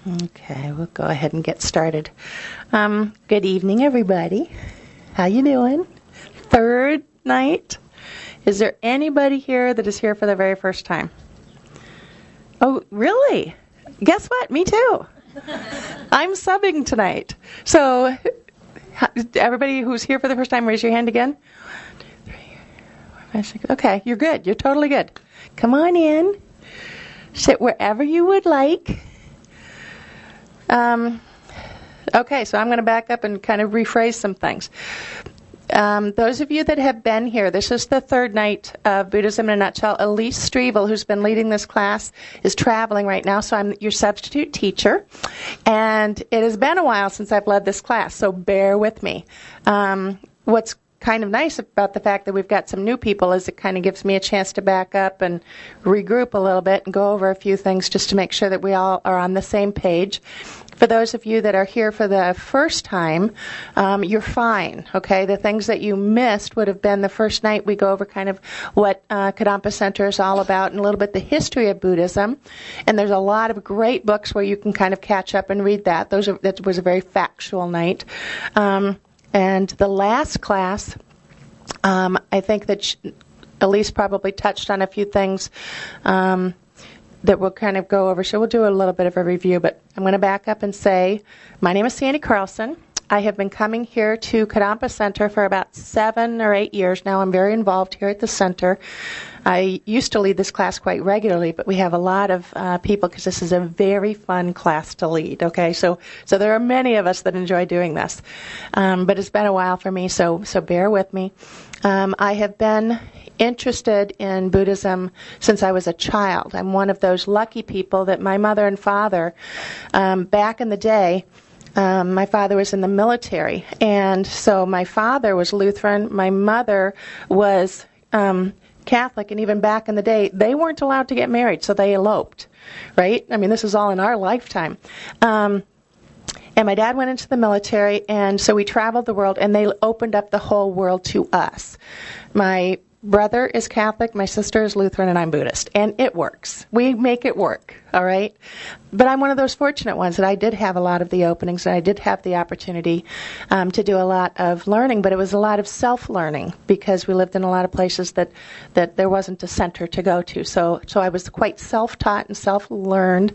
Okay, we'll go ahead and get started. Good evening, everybody. How you doing? Third night. Is there anybody here that is here for the very first time? Oh, really? Guess what? Me too. I'm subbing tonight. So, everybody who's here for the first time, raise your hand again. 1, 2, 3, 4, 5, 6. Okay, you're good. You're totally good. Come on in. Sit wherever you would like. Okay, so I'm going to back up and kind of rephrase some things. Those of you that have been here, this is the third night of Buddhism in a Nutshell. Elise Strevel, who's been leading this class, is traveling right now, so I'm your substitute teacher. And it has been a while since I've led this class, so bear with me. What's kind of nice about the fact that we've got some new people is it kind of gives me a chance to back up and regroup a little bit and go over a few things just to make sure that we all are on the same page. For those of you that are here for the first time, you're fine, okay? The things that you missed would have been the first night we go over kind of what Kadampa Center is all about and a little bit the history of Buddhism. And there's a lot of great books where you can kind of catch up and read that. That was a very factual night. And the last class, I think that Elise probably touched on a few things that we'll kind of go over. So we'll do a little bit of a review, but I'm going to back up and say, my name is Sandy Carlson. I have been coming here to Kadampa Center for about 7 or 8 years now. I'm very involved here at the center. I used to lead this class quite regularly, but we have a lot of people because this is a very fun class to lead, okay? So there are many of us that enjoy doing this. But it's been a while for me, so bear with me. I have been interested in Buddhism since I was a child. I'm one of those lucky people that my mother and father, back in the day, my father was in the military, and so my father was Lutheran, my mother was Catholic, and even back in the day, they weren't allowed to get married, so they eloped, right? I mean, this is all in our lifetime. And my dad went into the military, and so we traveled the world, and they opened up the whole world to us. My brother is Catholic, my sister is Lutheran, and I'm Buddhist. And it works. We make it work, all right? But I'm one of those fortunate ones that I did have a lot of the openings, and I did have the opportunity to do a lot of learning, but it was a lot of self-learning because we lived in a lot of places that there wasn't a center to go to. So I was quite self-taught and self-learned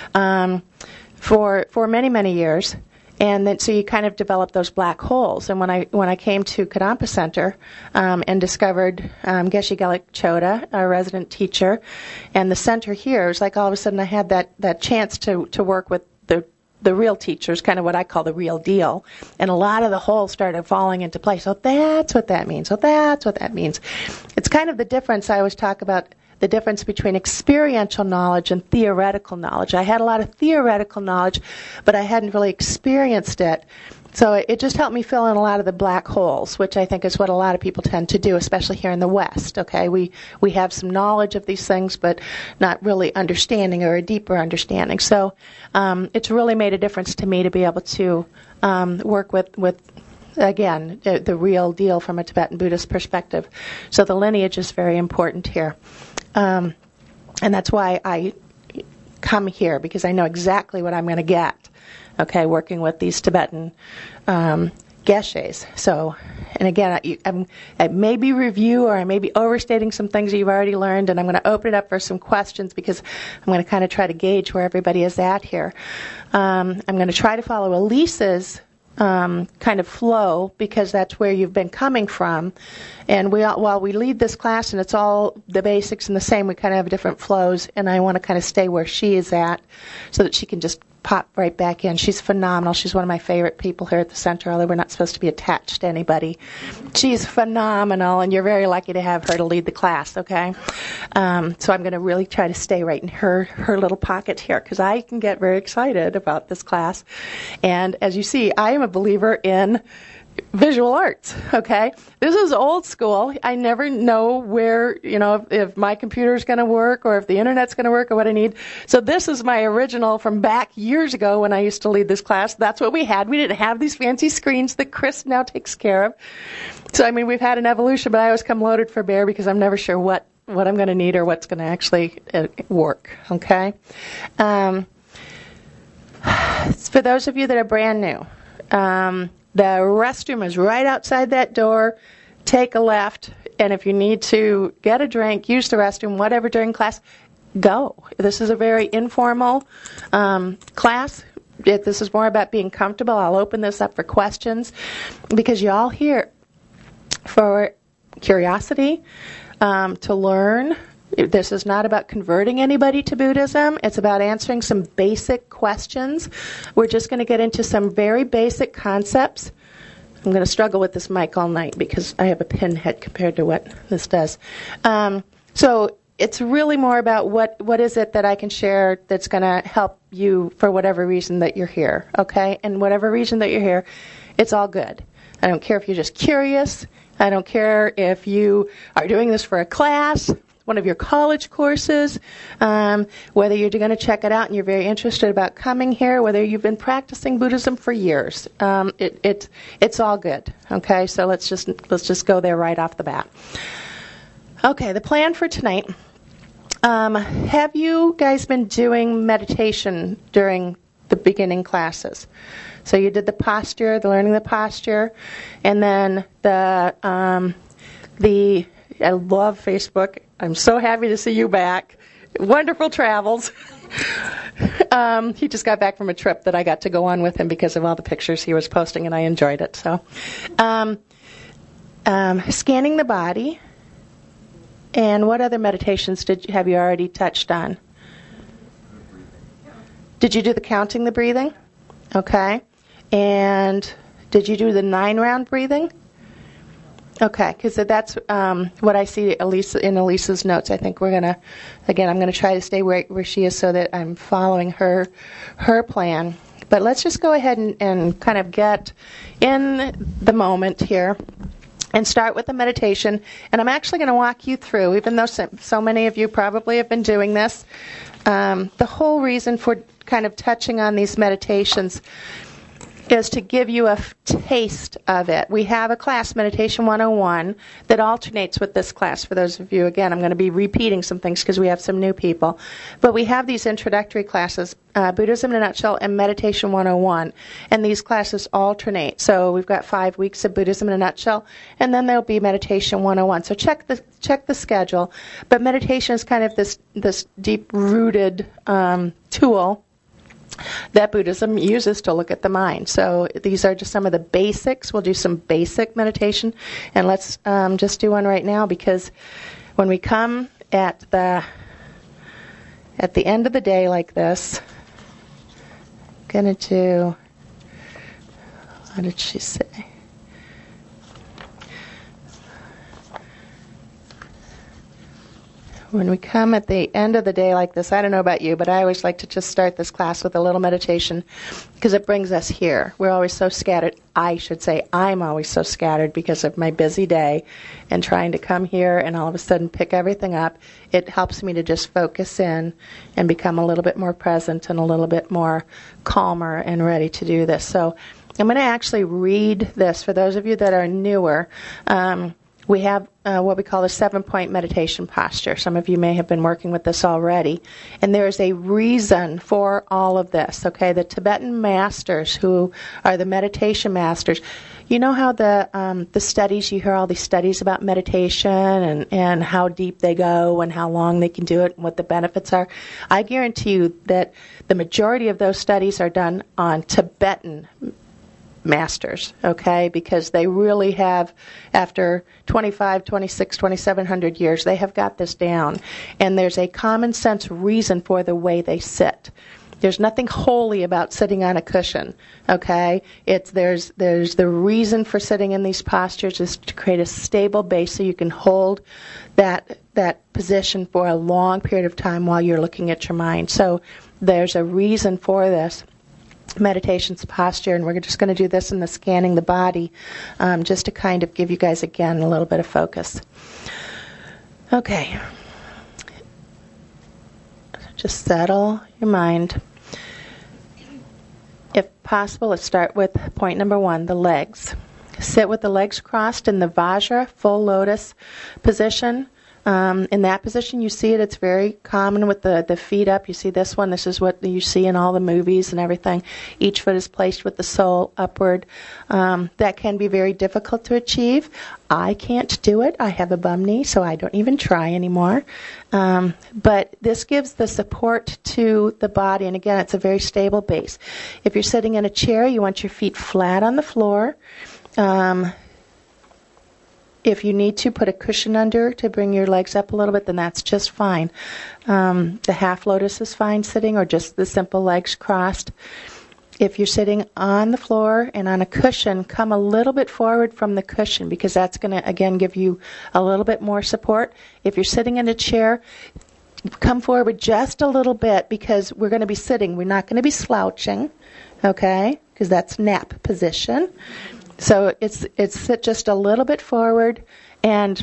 for many, many years. And then, so you kind of develop those black holes. And when I came to Kadampa Center and discovered Geshe Gelik Choda, our resident teacher, and the center here, it was like all of a sudden I had that chance to work with the real teachers, kind of what I call the real deal. And a lot of the holes started falling into place. So that's what that means. So that's what that means. It's kind of the difference I always talk about. The difference between experiential knowledge and theoretical knowledge. I had a lot of theoretical knowledge, but I hadn't really experienced it. So it just helped me fill in a lot of the black holes, which I think is what a lot of people tend to do, especially here in the West. Okay, we have some knowledge of these things, but not really understanding or a deeper understanding. So it's really made a difference to me to be able to work with again, the real deal from a Tibetan Buddhist perspective. So the lineage is very important here. And that's why I come here, because I know exactly what I'm going to get, okay, working with these Tibetan geshes. So, and again, I may be review or I may be overstating some things that you've already learned, and I'm going to open it up for some questions because I'm going to kind of try to gauge where everybody is at here. I'm going to try to follow Elise's kind of flow, because that's where you've been coming from. And while we lead this class and it's all the basics and the same, we kind of have different flows, and I want to kind of stay where she is at so that she can just pop right back in. She's phenomenal. She's one of my favorite people here at the center, although we're not supposed to be attached to anybody. She's phenomenal, and you're very lucky to have her to lead the class, okay? So I'm going to really try to stay right in her little pocket here, because I can get very excited about this class. And as you see, I am a believer in visual arts, okay? This is old school. I never know where, if my computer's going to work or if the internet's going to work or what I need. So this is my original from back years ago when I used to lead this class. That's what we had. We didn't have these fancy screens that Chris now takes care of. So, I mean, we've had an evolution, but I always come loaded for bear because I'm never sure what I'm going to need or what's going to actually work, okay? For those of you that are brand new, the restroom is right outside that door. Take a left, and if you need to get a drink, use the restroom, whatever during class, go. This is a very informal class. This is more about being comfortable. I'll open this up for questions because you're all here for curiosity, to learn. This is not about converting anybody to Buddhism. It's about answering some basic questions. We're just going to get into some very basic concepts. I'm going to struggle with this mic all night because I have a pinhead compared to what this does. So it's really more about what is it that I can share that's going to help you for whatever reason that you're here, okay? And whatever reason that you're here, it's all good. I don't care if you're just curious. I don't care if you are doing this for a class, one of your college courses, whether you're going to check it out and you're very interested about coming here, whether you've been practicing Buddhism for years. It's all good, okay? So let's just go there right off the bat. Okay, the plan for tonight. Have you guys been doing meditation during the beginning classes? So you did the posture, the learning the posture, and then the I love Facebook. I'm so happy to see you back. Wonderful travels. He just got back from a trip that I got to go on with him because of all the pictures he was posting, and I enjoyed it. So, scanning the body. And what other meditations have you already touched on? Did you do the counting the breathing? Okay. And did you do the 9-round breathing? Okay, because that's what I see in Elisa's notes. I think I'm going to try to stay where she is so that I'm following her plan. But let's just go ahead and kind of get in the moment here and start with the meditation. And I'm actually going to walk you through, even though so many of you probably have been doing this, the whole reason for kind of touching on these meditations is to give you a taste of it. We have a class, Meditation 101, that alternates with this class. For those of you, again, I'm going to be repeating some things because we have some new people. But we have these introductory classes, Buddhism in a Nutshell and Meditation 101, and these classes alternate. So we've got 5 weeks of Buddhism in a Nutshell, and then there'll be Meditation 101. So check the schedule. But meditation is kind of this deep-rooted tool that Buddhism uses to look at the mind. So these are just some of the basics. We'll do some basic meditation, and let's just do one right now, because when we come at the end of the day like this, I'm going to do, what did she say? When we come at the end of the day like this, I don't know about you, but I always like to just start this class with a little meditation because it brings us here. We're always so scattered. I should say I'm always so scattered because of my busy day and trying to come here and all of a sudden pick everything up. It helps me to just focus in and become a little bit more present and a little bit more calmer and ready to do this. So I'm going to actually read this for those of you that are newer. We have what we call a 7-point meditation posture. Some of you may have been working with this already. And there is a reason for all of this, okay? The Tibetan masters, who are the meditation masters, you know how the studies, you hear all these studies about meditation and how deep they go and how long they can do it and what the benefits are. I guarantee you that the majority of those studies are done on Tibetan masters, okay, because they really have, after 25, 26, 2,700 years, they have got this down. And there's a common sense reason for the way they sit. There's nothing holy about sitting on a cushion, okay? There's the reason for sitting in these postures is to create a stable base so you can hold that position for a long period of time while you're looking at your mind. So there's a reason for this. Meditation's posture, and we're just going to do this in the scanning the body, just to kind of give you guys again a little bit of focus. Okay, just settle your mind. If possible, let's start with point number 1, the legs. Sit with the legs crossed in the Vajra, full lotus position. In that position, you see it. It's very common with the feet up. You see this one. This is what you see in all the movies and everything. Each foot is placed with the sole upward. That can be very difficult to achieve. I can't do it. I have a bum knee, so I don't even try anymore. But this gives the support to the body, and again, it's a very stable base. If you're sitting in a chair, you want your feet flat on the floor. If you need to put a cushion under to bring your legs up a little bit, then that's just fine. The half lotus is fine sitting, or just the simple legs crossed. If you're sitting on the floor and on a cushion, come a little bit forward from the cushion, because that's going to, again, give you a little bit more support. If you're sitting in a chair, come forward just a little bit, because we're going to be sitting. We're not going to be slouching, okay, because that's nap position. So it's sit just a little bit forward, and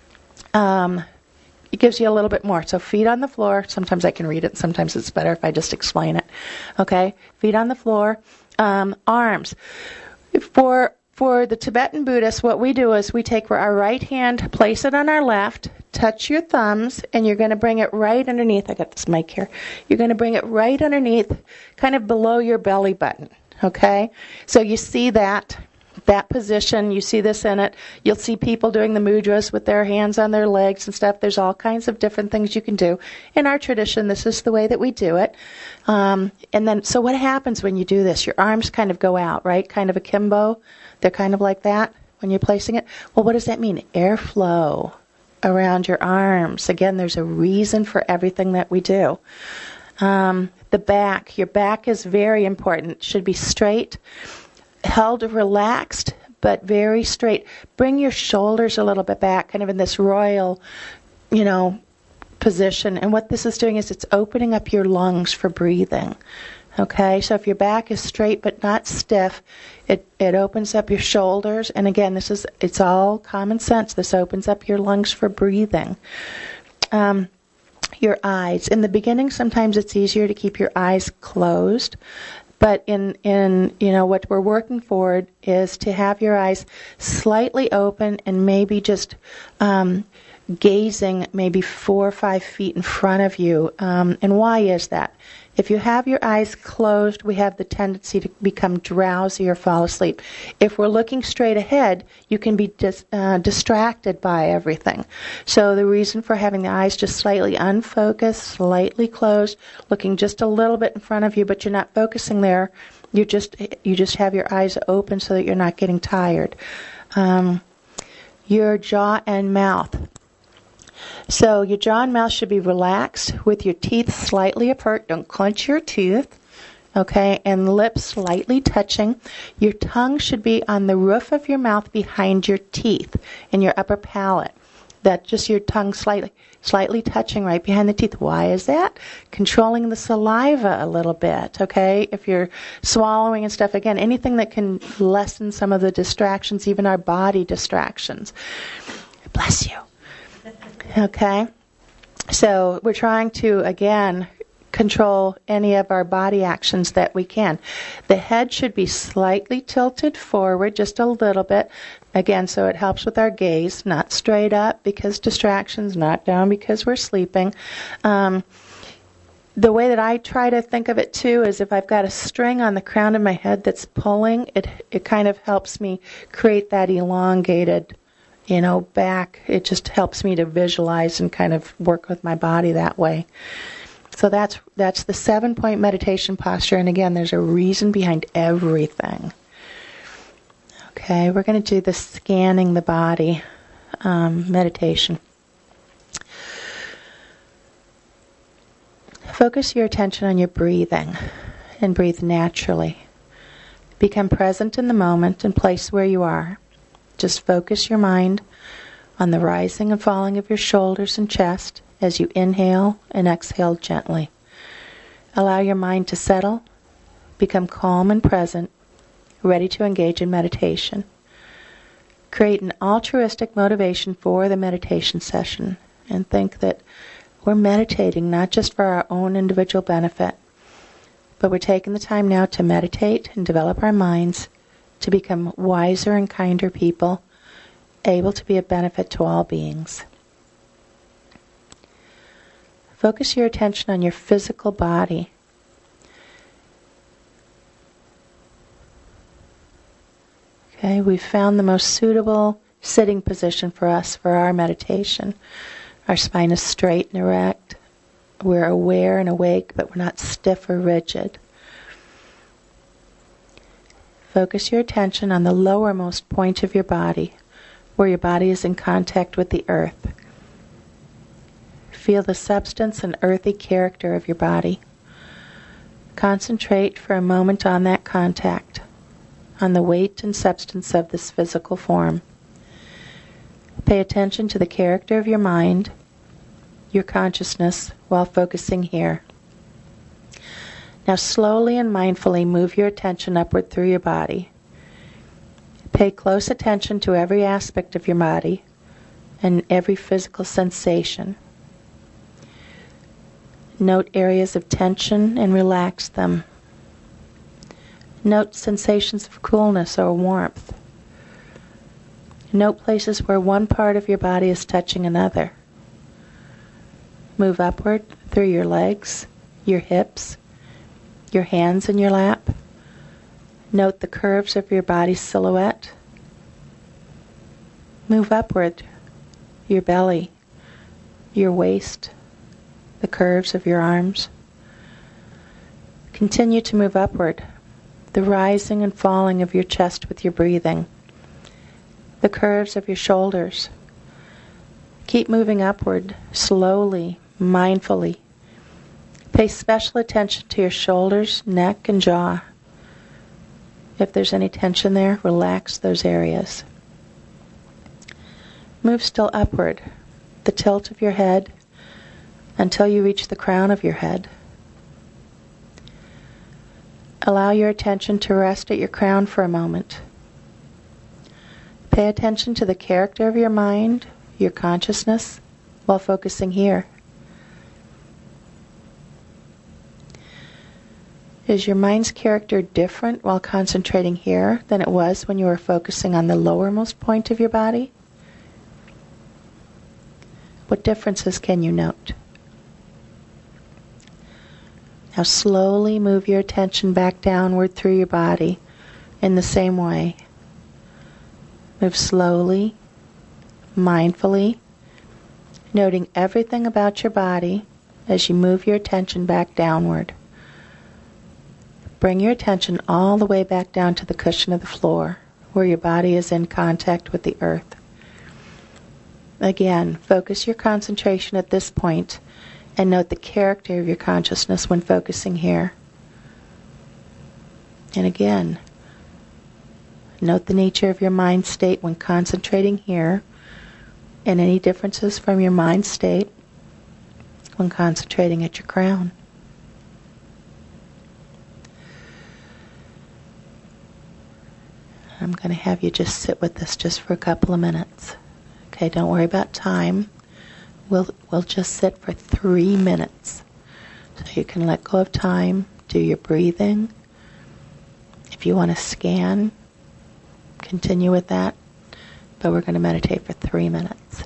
it gives you a little bit more. So feet on the floor. Sometimes I can read it. Sometimes it's better if I just explain it. Okay, feet on the floor. Arms. For the Tibetan Buddhists, what we do is we take our right hand, place it on our left, touch your thumbs, and you're going to bring it right underneath. I got this mic here. You're going to bring it right underneath, kind of below your belly button. Okay, so you see that position, you see this in it. You'll see people doing the mudras with their hands on their legs and stuff. There's all kinds of different things you can do. In our tradition, this is the way that we do it. And then, so what happens when you do this? Your arms kind of go out, right? Kind of akimbo. They're kind of like that when you're placing it. Well, what does that mean? Airflow around your arms. Again, there's a reason for everything that we do. The back. Your back is very important. It should be straight, held relaxed, but very straight. Bring your shoulders a little bit back, kind of in this royal, position. And what this is doing is it's opening up your lungs for breathing. Okay, so if your back is straight but not stiff, it opens up your shoulders. And again, it's all common sense. This opens up your lungs for breathing. Your eyes. In the beginning, sometimes it's easier to keep your eyes closed. But in what we're working for is to have your eyes slightly open and maybe just gazing maybe 4 or 5 feet in front of you. And why is that? If you have your eyes closed, we have the tendency to become drowsy or fall asleep. If we're looking straight ahead, you can be distracted by everything. So the reason for having the eyes just slightly unfocused, slightly closed, looking just a little bit in front of you, but you're not focusing there. You just have your eyes open so that you're not getting tired. Your jaw and mouth. So your jaw and mouth should be relaxed with your teeth slightly apart. Don't clench your teeth, okay? And lips slightly touching. Your tongue should be on the roof of your mouth behind your teeth in your upper palate. That's just your tongue slightly touching right behind the teeth. Why is that? Controlling the saliva a little bit, okay? If you're swallowing and stuff, again, anything that can lessen some of the distractions, even our body distractions. Bless you. Okay, so we're trying to, again, control any of our body actions that we can. The head should be slightly tilted forward, just a little bit, again, so it helps with our gaze, not straight up because distractions, not down because we're sleeping. The way that I try to think of it, too, is if I've got a string on the crown of my head that's pulling, it kind of helps me create that elongated back. It just helps me to visualize and kind of work with my body that way. So that's the 7-point meditation posture. And again, there's a reason behind everything. Okay, we're going to do the scanning the body meditation. Focus your attention on your breathing and breathe naturally. Become present in the moment and place where you are. Just focus your mind on the rising and falling of your shoulders and chest as you inhale and exhale gently. Allow your mind to settle, become calm and present, ready to engage in meditation. Create an altruistic motivation for the meditation session and think that we're meditating not just for our own individual benefit, but we're taking the time now to meditate and develop our minds to become wiser and kinder people, able to be of benefit to all beings. Focus your attention on your physical body. Okay, we've found the most suitable sitting position for us for our meditation. Our spine is straight and erect. We're aware and awake, but we're not stiff or rigid. Focus your attention on the lowermost point of your body, where your body is in contact with the earth. Feel the substance and earthy character of your body. Concentrate for a moment on that contact, on the weight and substance of this physical form. Pay attention to the character of your mind, your consciousness, while focusing here. Now slowly and mindfully move your attention upward through your body. Pay close attention to every aspect of your body and every physical sensation. Note areas of tension and relax them. Note sensations of coolness or warmth. Note places where one part of your body is touching another. Move upward through your legs, your hips, your hands in your lap. Note the curves of your body silhouette. Move upward, your belly, your waist, the curves of your arms. Continue to move upward, the rising and falling of your chest with your breathing, the curves of your shoulders. Keep moving upward, slowly, mindfully. Pay special attention to your shoulders, neck, and jaw. If there's any tension there, relax those areas. Move still upward, the tilt of your head, until you reach the crown of your head. Allow your attention to rest at your crown for a moment. Pay attention to the character of your mind, your consciousness, while focusing here. Is your mind's character different while concentrating here than it was when you were focusing on the lowermost point of your body? What differences can you note? Now slowly move your attention back downward through your body in the same way. Move slowly, mindfully, noting everything about your body as you move your attention back downward. Bring your attention all the way back down to the cushion of the floor, where your body is in contact with the earth. Again, focus your concentration at this point and note the character of your consciousness when focusing here. And again, note the nature of your mind state when concentrating here, and any differences from your mind state when concentrating at your crown. I'm going to have you just sit with this just for a couple of minutes. Okay, don't worry about time. We'll just sit for 3 minutes. So you can let go of time, do your breathing. If you want to scan, continue with that. But we're going to meditate for 3 minutes.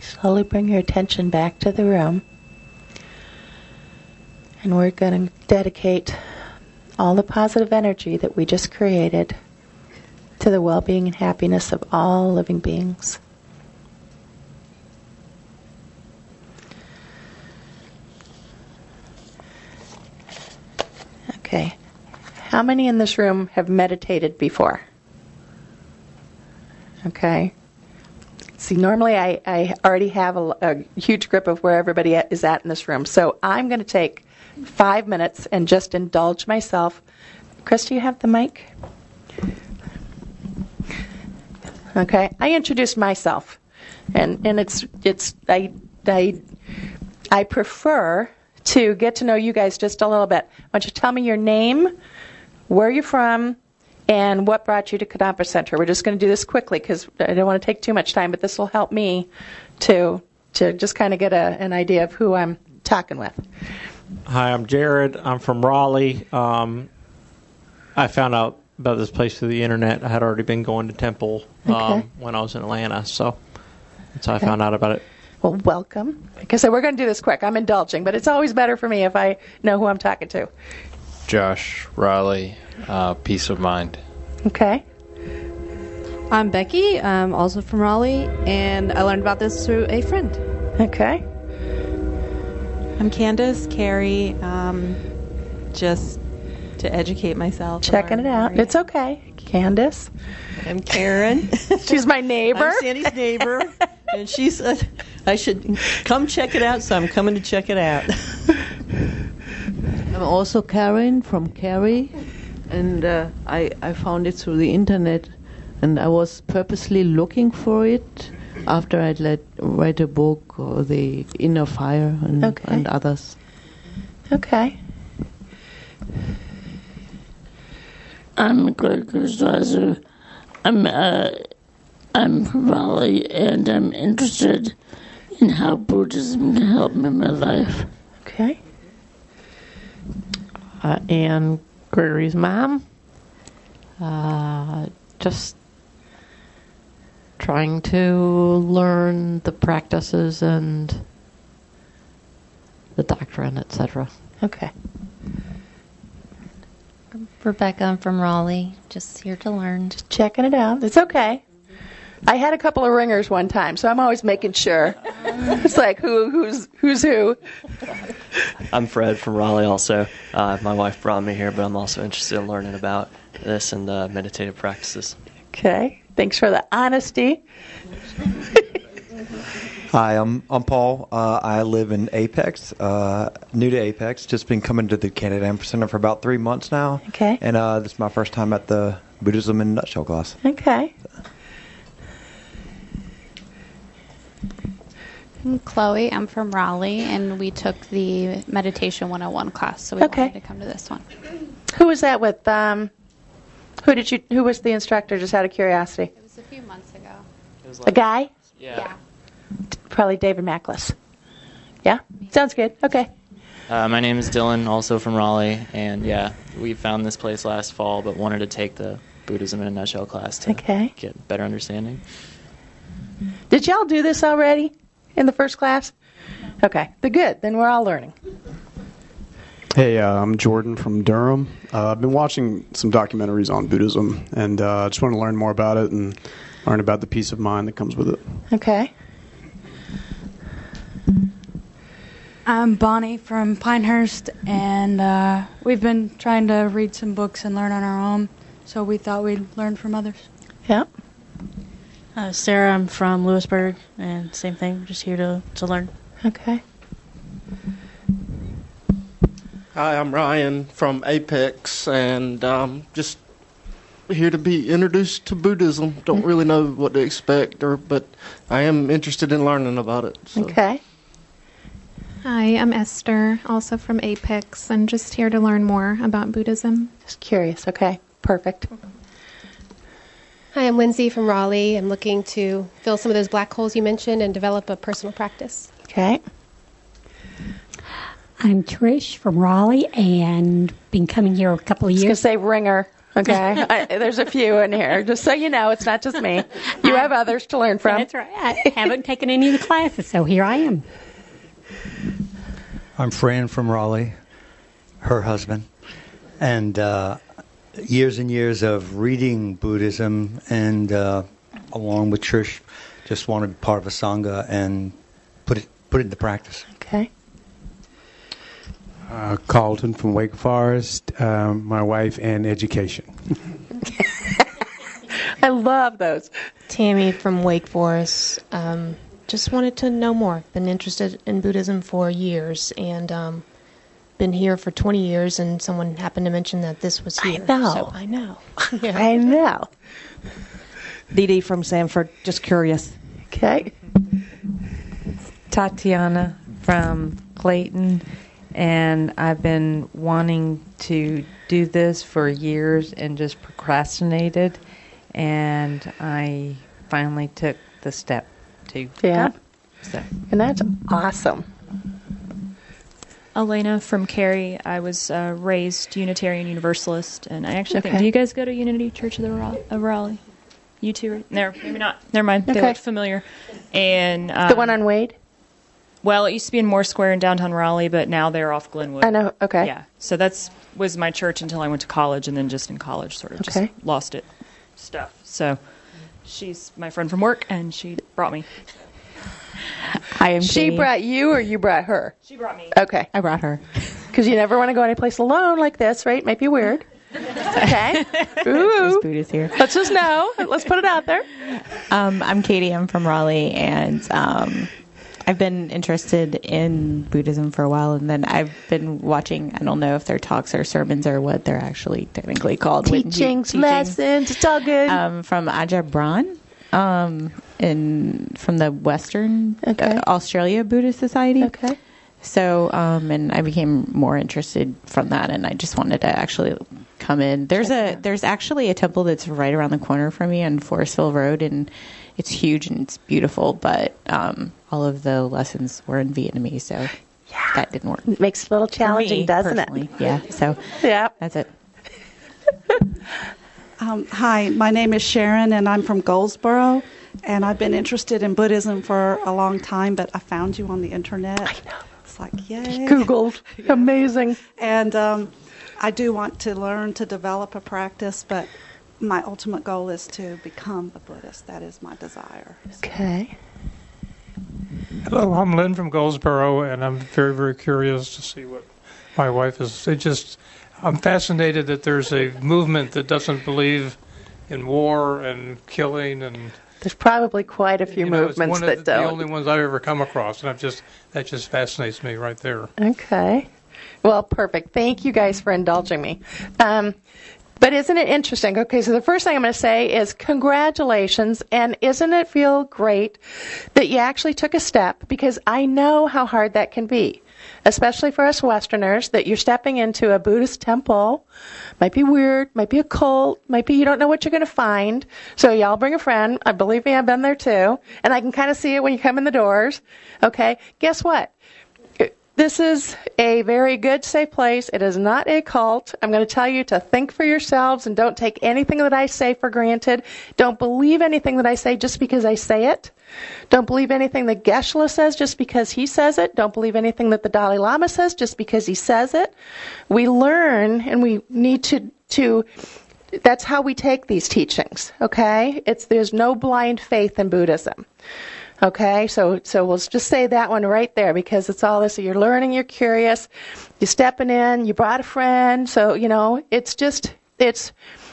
Slowly bring your attention back to the room. And we're going to dedicate all the positive energy that we just created to the well-being and happiness of all living beings. Okay. How many in this room have meditated before? Okay. See, normally I already have a huge grip of where everybody is at in this room. So I'm going to take 5 minutes and just indulge myself. Chris, do you have the mic? Okay. I introduced myself. And I prefer to get to know you guys just a little bit. I want you to tell me your name, where you're from, and what brought you to Kadampa Center. We're just going to do this quickly because I don't want to take too much time, but this will help me to just kind of get an idea of who I'm talking with. Hi, I'm Jared. I'm from Raleigh. I found out about this place through the internet. I had already been going to Temple when I was in Atlanta, so that's how I found out about it. Well, welcome. Like I said, we're going to do this quick. I'm indulging, but it's always better for me if I know who I'm talking to. Josh, Raleigh, Peace of Mind. Okay. I'm Becky. I'm also from Raleigh, and I learned about this through a friend. Okay. I'm Candace, Carrie, just to educate myself. Checking it out. It's okay. Candace. I'm Karen. She's my neighbor. I'm Sandy's neighbor, and she said I should come check it out, so I'm coming to check it out. I'm also Karen from Cary, and I found it through the internet, and I was purposely looking for it after I'd read a book, or The Inner Fire, and others. Okay. I'm Greg Gersweiser. I'm from Raleigh, and I'm interested in how Buddhism can help me in my life. Okay. And Gregory's mom. Just trying to learn the practices and the doctrine, etc. Okay. Rebecca, I'm from Raleigh. Just here to learn. Just checking it out. It's okay. I had a couple of ringers one time, so I'm always making sure. It's like who's who. I'm Fred from Raleigh also. My wife brought me here, but I'm also interested in learning about this and meditative practices. Okay. Thanks for the honesty. Hi, I'm Paul. I live in Apex, new to Apex. Just been coming to the Kadampa Center for about 3 months now. Okay. And this is my first time at the Buddhism in a Nutshell class. Okay. I'm Chloe. I'm from Raleigh, and we took the Meditation 101 class, so we wanted to come to this one. Who was that with? Who was the instructor, just out of curiosity? It was a few months ago. It was A guy? Yeah. Probably David Mackless. Yeah? Sounds good. Okay. My name is Dylan, also from Raleigh, and we found this place last fall, but wanted to take the Buddhism in a Nutshell class to get better understanding. Did y'all do this already in the first class? Okay. Good. Then we're all learning. Hey, I'm Jordan from Durham. I've been watching some documentaries on Buddhism, and I just want to learn more about it and learn about the peace of mind that comes with it. Okay. I'm Bonnie from Pinehurst, and we've been trying to read some books and learn on our own, so we thought we'd learn from others. Yeah. Sarah, I'm from Lewisburg, and same thing, just here to learn. Okay. Hi, I'm Ryan from Apex, and just here to be introduced to Buddhism. Don't really know what to expect, but I am interested in learning about it. So. Okay. Hi, I'm Esther, also from Apex, and just here to learn more about Buddhism. Just curious. Okay. Perfect. Hi, I'm Lindsay from Raleigh. I'm looking to fill some of those black holes you mentioned and develop a personal practice. Okay. I'm Trish from Raleigh and been coming here a couple of years. I was going to say ringer. Okay, there's a few in here. Just so you know, it's not just me. You have others to learn from. That's right. I haven't taken any of the classes, so here I am. I'm Fran from Raleigh, her husband, and years and years of reading Buddhism, and along with Trish, just wanted to be part of a sangha and put it into practice. Okay. Carlton from Wake Forest, my wife, and education. I love those. Tammy from Wake Forest. Just wanted to know more. Been interested in Buddhism for years, and been here for 20 years, and someone happened to mention that this was here. I know. So I know. Yeah. I know. Dee Dee from Sanford, just curious. Okay. Tatiana from Clayton, and I've been wanting to do this for years and just procrastinated, and I finally took the step to Yeah. come. So. And that's awesome. Elena from Cary. I was raised Unitarian Universalist, and I actually think. Okay. Do you guys go to Unity Church of Raleigh? You two? No, maybe not. Never mind. They Okay. looked familiar. And The one on Wade? Well, it used to be in Moore Square in downtown Raleigh, but now they're off Glenwood. I know. Okay. Yeah. So was my church until I went to college, and then just in college, sort of just Okay. lost it. Stuff. So she's my friend from work, and she brought me. I am She Katie. brought you or you brought her? She brought me. Okay. I brought her. Because you never want to go anyplace alone like this, right? Might be weird. Okay. Ooh. There's Buddhists here. Let's just know. Let's put it out there. I'm Katie. I'm from Raleigh, and I've been interested in Buddhism for a while, and then I've been watching, I don't know if they're talks or sermons or what they're actually technically called. Teachings, lessons, it's all good. From Ajahn Brahm, from the Western Australia Buddhist Society. Okay. So, and I became more interested from that, and I just wanted to actually come in. There's actually a temple that's right around the corner from me on Forestville Road, and it's huge and it's beautiful, but all of the lessons were in Vietnamese, so that didn't work. It makes it a little challenging, doesn't it? Yeah, so that's it. Hi, my name is Sharon, and I'm from Goldsboro, and I've been interested in Buddhism for a long time, but I found you on the internet. I know. It's like, yay. Googled. Amazing. And I do want to learn to develop a practice, but my ultimate goal is to become a Buddhist. That is my desire. Okay. Hello, I'm Lynn from Goldsboro, and I'm very, very curious to see what my wife is. I'm fascinated that there's a movement that doesn't believe in war and killing, and there's probably quite a few movements it's one that of don't. the only ones I've ever come across, and that just fascinates me right there. Okay. Well, perfect. Thank you guys for indulging me. But isn't it interesting? Okay, so the first thing I'm going to say is congratulations, and isn't it feel great that you actually took a step, because I know how hard that can be, especially for us Westerners, that you're stepping into a Buddhist temple. Might be weird, might be a cult, might be you don't know what you're going to find. So y'all bring a friend. Believe me, I've been there too, and I can kind of see it when you come in the doors. Okay, guess what? This is a very good, safe place. It is not a cult. I'm going to tell you to think for yourselves and don't take anything that I say for granted. Don't believe anything that I say just because I say it. Don't believe anything that Geshe-la says just because he says it. Don't believe anything that the Dalai Lama says just because he says it. We learn, and we need to that's how we take these teachings, okay? There's no blind faith in Buddhism. Okay, so we'll just say that one right there, because it's all this. So you're learning, you're curious, you're stepping in, you brought a friend, so it's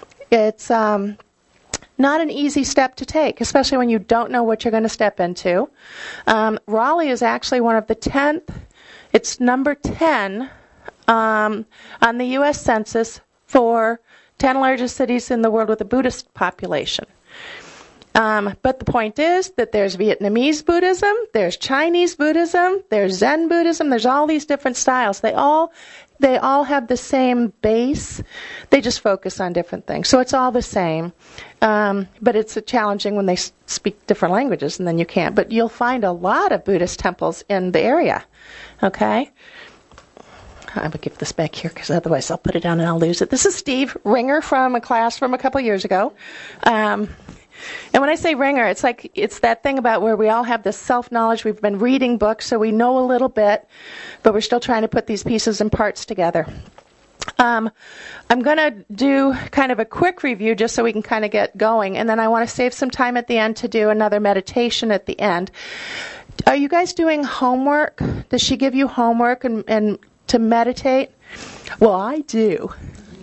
not an easy step to take, especially when you don't know what you're going to step into. Raleigh is actually one of the 10th. It's number 10 on the U.S. Census for 10 largest cities in the world with a Buddhist population. But the point is that there's Vietnamese Buddhism, there's Chinese Buddhism, there's Zen Buddhism, there's all these different styles. They all have the same base. They just focus on different things. So it's all the same. But it's challenging when they speak different languages, and then you can't. But you'll find a lot of Buddhist temples in the area. Okay? I'm going to give this back here because otherwise I'll put it down and I'll lose it. This is Steve Ringer from a class from a couple years ago. And when I say ringer, it's that thing about where we all have this self-knowledge. We've been reading books, so we know a little bit, but we're still trying to put these pieces and parts together. I'm going to do kind of a quick review just so we can kind of get going, and then I want to save some time at the end to do another meditation at the end. Are you guys doing homework? Does she give you homework and to meditate? Well, I do.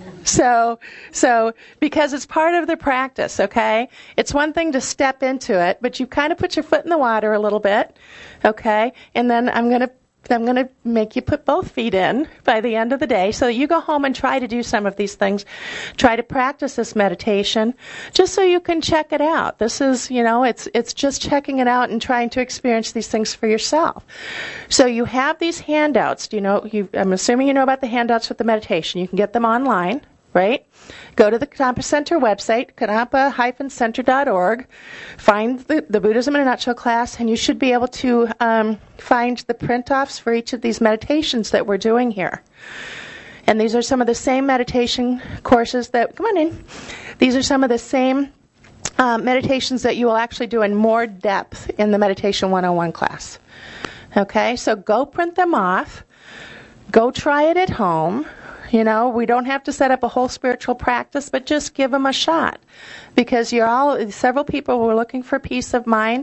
So because it's part of the practice, okay? It's one thing to step into it, but you kind of put your foot in the water a little bit, okay? And then I'm going to make you put both feet in by the end of the day so that you go home and try to do some of these things. Try to practice this meditation just so you can check it out. This is, it's just checking it out and trying to experience these things for yourself. So you have these handouts. I'm assuming you know about the handouts with the meditation. You can get them online, right? Go to the Kadampa Center website, kadampa-center.org, find the Buddhism in a Nutshell class, and you should be able to find the print-offs for each of these meditations that we're doing here. And these are some of the same meditation courses come on in. These are some of the same meditations that you will actually do in more depth in the Meditation 101 class. Okay, so go print them off. Go try it at home. We don't have to set up a whole spiritual practice, but just give them a shot. Because several people were looking for peace of mind.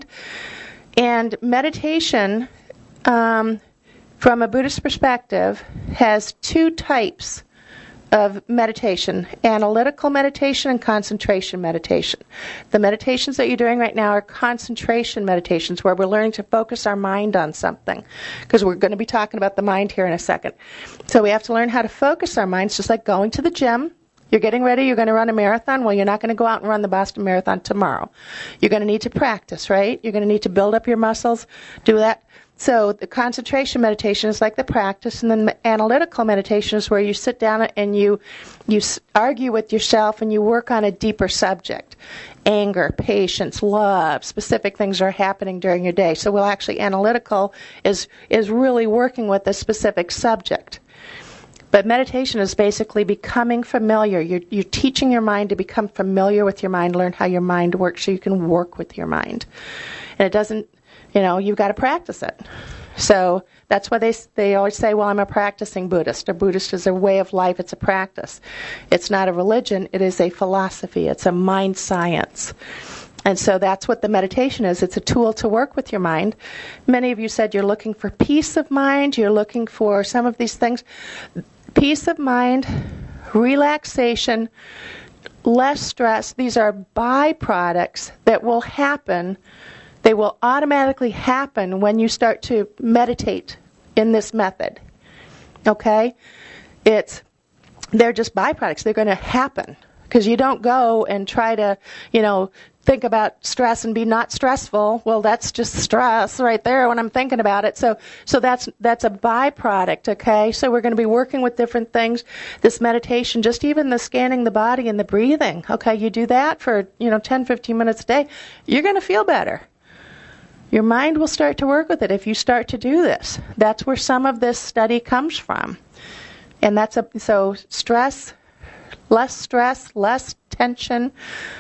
And meditation, from a Buddhist perspective, has two types of meditation: analytical meditation and concentration meditation. The meditations that you're doing right now are concentration meditations, where we're learning to focus our mind on something, because we're going to be talking about the mind here in a second. So we have to learn how to focus our minds, just like going to the gym. You're getting ready, you're going to run a marathon. Well, you're not going to go out and run the Boston Marathon tomorrow. You're going to need to practice, right? You're going to need to build up your muscles, do that. So the concentration meditation is like the practice, and then the analytical meditation is where you sit down and you argue with yourself and you work on a deeper subject. Anger, patience, love, specific things are happening during your day. So analytical is really working with a specific subject. But meditation is basically becoming familiar. You're teaching your mind to become familiar with your mind, learn how your mind works so you can work with your mind. And it doesn't, you've got to practice it. So that's why they always say, well, I'm a practicing Buddhist. A Buddhist is a way of life. It's a practice. It's not a religion. It is a philosophy. It's a mind science. And so that's what the meditation is. It's a tool to work with your mind. Many of you said you're looking for peace of mind. You're looking for some of these things. Peace of mind, relaxation, less stress. These are byproducts that will happen. They will automatically happen when you start to meditate in this method. Okay? They're just byproducts. They're going to happen. Because you don't go and try to, think about stress and be not stressful. Well, that's just stress right there when I'm thinking about it. So that's a byproduct, okay? So we're going to be working with different things. This meditation, just even the scanning the body and the breathing, okay? You do that for, 10, 15 minutes a day, you're going to feel better. Your mind will start to work with it if you start to do this. That's where some of this study comes from. And so stress, less tension,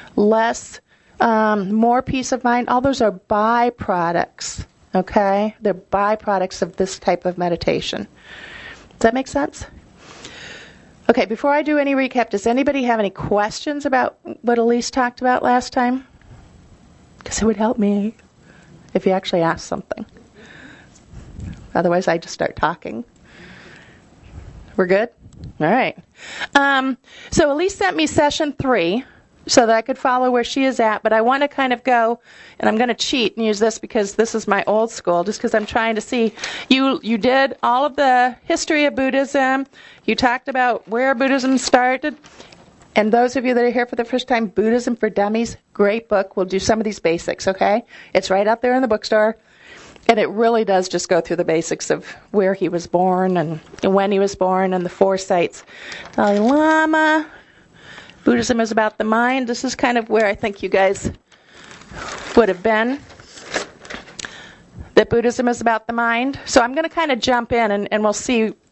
more peace of mind. All those are byproducts, okay? They're byproducts of this type of meditation. Does that make sense? Okay, before I do any recap, does anybody have any questions about what Elise talked about last time? Because it would help me if you actually asked something. Otherwise, I just start talking. We're good? All right. So Elise sent me session 3 so that I could follow where she is at, but I want to kind of go, and I'm going to cheat and use this because this is my old school, just because I'm trying to see. You did all of the history of Buddhism. You talked about where Buddhism started. And those of you that are here for the first time, Buddhism for Dummies, great book. We'll do some of these basics, okay? It's right out there in the bookstore. And it really does just go through the basics of where he was born and when he was born and the 4 sites. Dalai Lama, Buddhism is about the mind. This is kind of where I think you guys would have been. That Buddhism is about the mind. So I'm going to kind of jump in and we'll see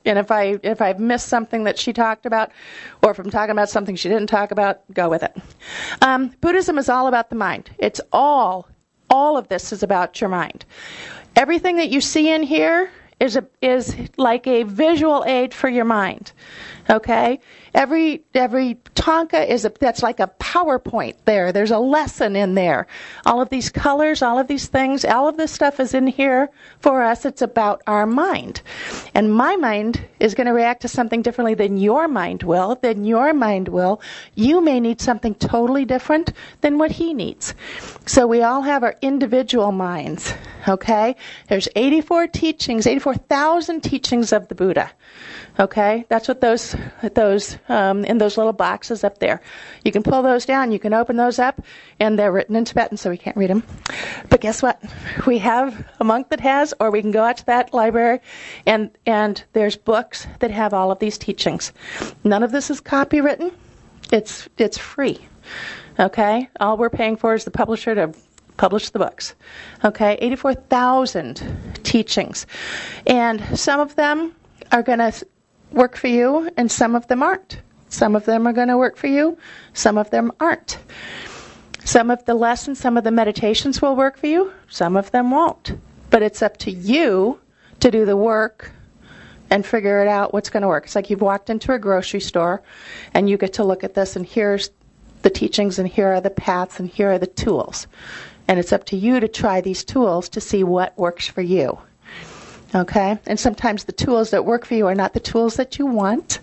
And if I've missed something that she talked about, or if I'm talking about something she didn't talk about, go with it. Buddhism is all about the mind. It's all of this is about your mind. Everything that you see in here is like a visual aid for your mind. Okay? Every tanka that's like a PowerPoint there. There's a lesson in there. All of these colors, all of these things, all of this stuff is in here for us. It's about our mind. And my mind is going to react to something differently than your mind will. You may need something totally different than what he needs. So we all have our individual minds. Okay? There's 84,000 teachings of the Buddha. Okay, that's what those in those little boxes up there. You can pull those down. You can open those up, and they're written in Tibetan, so we can't read them. But guess what? We have a monk that has, or we can go out to that library, and there's books that have all of these teachings. None of this is copywritten. It's free. Okay, all we're paying for is the publisher to publish the books. Okay, 84,000 teachings, and some of them are going to work for you, and some of them aren't. Some of them are going to work for you, some of them aren't. Some of the lessons, some of the meditations will work for you, some of them won't. But it's up to you to do the work and figure it out what's going to work. It's like you've walked into a grocery store, and you get to look at this, and here's the teachings, and here are the paths, and here are the tools. And it's up to you to try these tools to see what works for you. Okay? And sometimes the tools that work for you are not the tools that you want.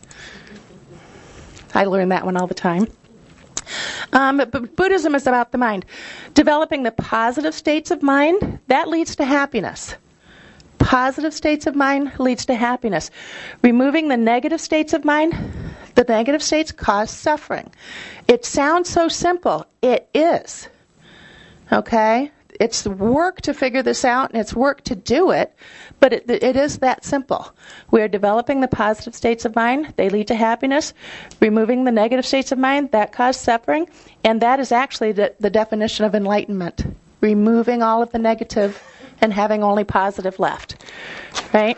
I learn that one all the time. But Buddhism is about the mind. Developing the positive states of mind, that leads to happiness. Positive states of mind leads to happiness. Removing the negative states of mind, the negative states cause suffering. It sounds so simple. It is. Okay? It's work to figure this out, and it's work to do it, but it is that simple. We are developing the positive states of mind. They lead to happiness. Removing the negative states of mind, that cause suffering, and that is actually the definition of enlightenment. Removing all of the negative and having only positive left. Right?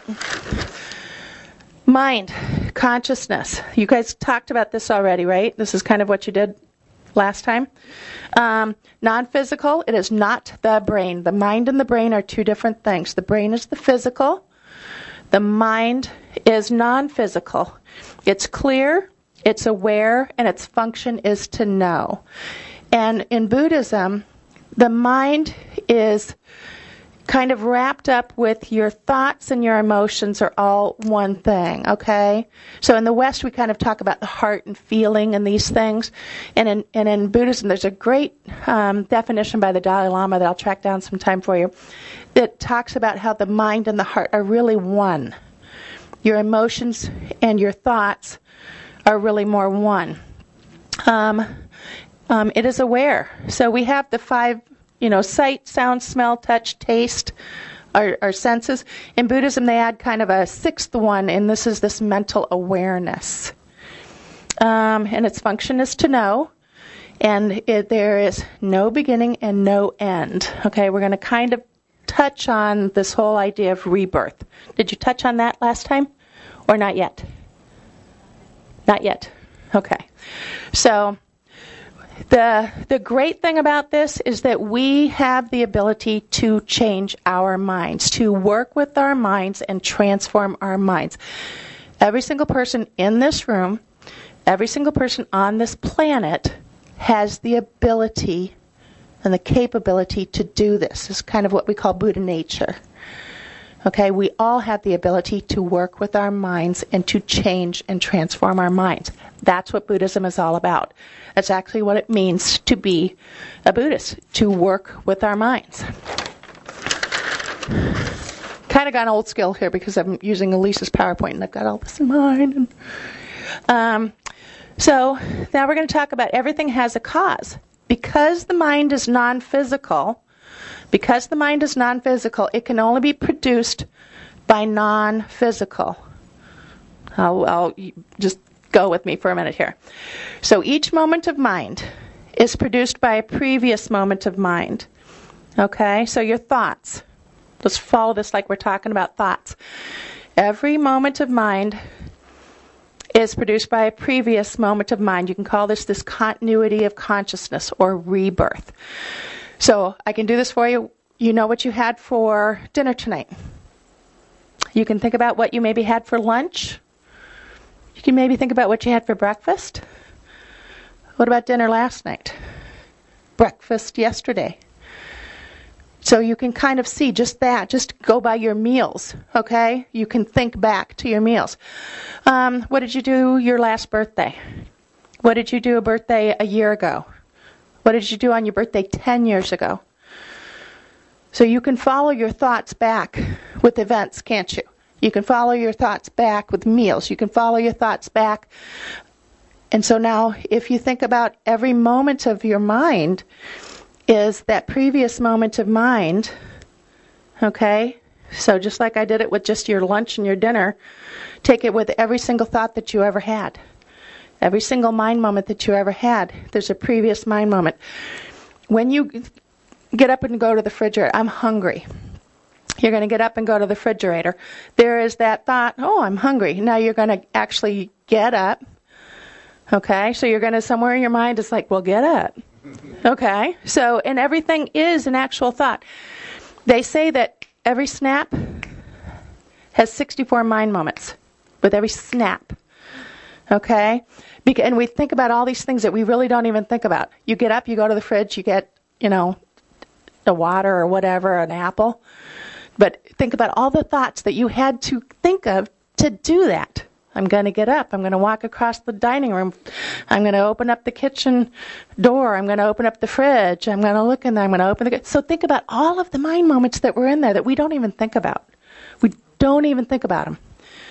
Mind, consciousness. You guys talked about this already, right? This is kind of what you did last time. Non-physical, it is not the brain. The mind and the brain are two different things. The brain is the physical. The mind is non-physical. It's clear, it's aware, and its function is to know. And in Buddhism, the mind is kind of wrapped up with your thoughts and your emotions are all one thing, okay? So in the West, we kind of talk about the heart and feeling and these things. And in Buddhism, there's a great definition by the Dalai Lama that I'll track down sometime for you that talks about how the mind and the heart are really one. Your emotions and your thoughts are really more one. It is aware. So we have the five sight, sound, smell, touch, taste, our senses. In Buddhism, they add kind of a sixth one, and this is this mental awareness. And its function is to know, and there is no beginning and no end. Okay, we're going to kind of touch on this whole idea of rebirth. Did you touch on that last time, or not yet? Not yet. Okay. So the great thing about this is that we have the ability to change our minds, to work with our minds and transform our minds. Every single person in this room, every single person on this planet has the ability and the capability to do this. It's kind of what we call Buddha nature. Okay, we all have the ability to work with our minds and to change and transform our minds. That's what Buddhism is all about. That's actually what it means to be a Buddhist, to work with our minds. Kind of got an old skill here because I'm using Elisa's PowerPoint and I've got all this in mind. So now we're going to talk about everything has a cause. Because the mind is non-physical, it can only be produced by non-physical. I'll just go with me for a minute here. So each moment of mind is produced by a previous moment of mind. Okay, so your thoughts. Let's follow this like we're talking about thoughts. Every moment of mind is produced by a previous moment of mind. You can call this continuity of consciousness or rebirth. So I can do this for you. You know what you had for dinner tonight. You can think about what you maybe had for lunch. You can maybe think about what you had for breakfast. What about dinner last night? Breakfast yesterday. So you can kind of see just that. Just go by your meals, okay? You can think back to your meals. What did you do your last birthday? What did you do a birthday a year ago? What did you do on your birthday 10 years ago? So you can follow your thoughts back with events, can't you? You can follow your thoughts back with meals. You can follow your thoughts back. And so now if you think about every moment of your mind is that previous moment of mind, okay? So just like I did it with just your lunch and your dinner, take it with every single thought that you ever had. Every single mind moment that you ever had, there's a previous mind moment. When you get up and go to the refrigerator, I'm hungry. You're going to get up and go to the refrigerator. There is that thought, oh, I'm hungry. Now you're going to actually get up. Okay, so you're going to, somewhere in your mind, it's like, well, get up. Okay, so, and everything is an actual thought. They say that every snap has 64 mind moments with every snap. Okay, and we think about all these things that we really don't even think about. You get up, you go to the fridge, you get, the water or whatever, an apple. But think about all the thoughts that you had to think of to do that. I'm going to get up. I'm going to walk across the dining room. I'm going to open up the kitchen door. I'm going to open up the fridge. I'm going to look in there. I'm going to open the... So think about all of the mind moments that were in there that we don't even think about. We don't even think about them.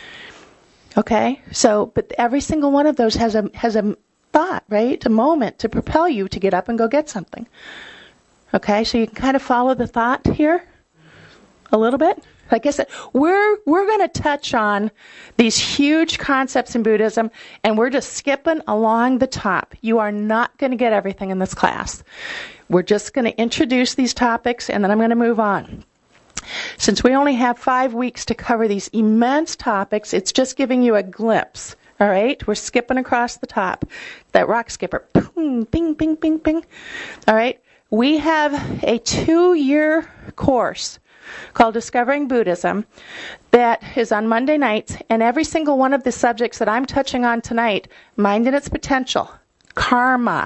Okay? So, but every single one of those has a thought, right? A moment to propel you to get up and go get something. Okay? So you can kind of follow the thought here a little bit. Like I said, we're going to touch on these huge concepts in Buddhism, and we're just skipping along the top. You are not going to get everything in this class. We're just going to introduce these topics, and then I'm going to move on. Since we only have 5 weeks to cover these immense topics, it's just giving you a glimpse. All right? We're skipping across the top. That rock skipper. Boom, bing, bing, bing, bing. All right? We have a 2-year course called Discovering Buddhism that is on Monday nights, and every single one of the subjects that I'm touching on tonight, mind and its potential, karma,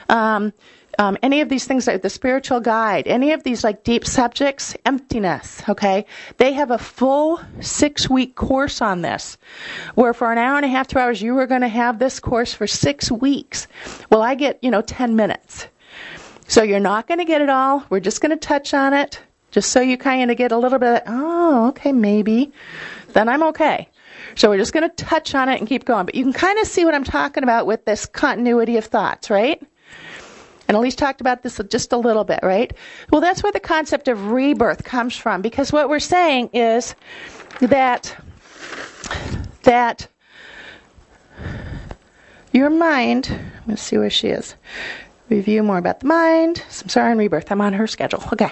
any of these things, like the spiritual guide, any of these like deep subjects, emptiness, okay? They have a full 6-week course on this, where for an hour and a half, 2 hours, you were going to have this course for 6 weeks. Well, I get, 10 minutes. So you're not going to get it all. We're just going to touch on it. Just so you kind of get a little bit of, okay, maybe. Then I'm okay. So we're just going to touch on it and keep going. But you can kind of see what I'm talking about with this continuity of thoughts, right? And Elise talked about this just a little bit, right? Well, that's where the concept of rebirth comes from. Because what we're saying is that your mind, let's see where she is. Review more about the mind, samsara, and rebirth. I'm on her schedule. Okay.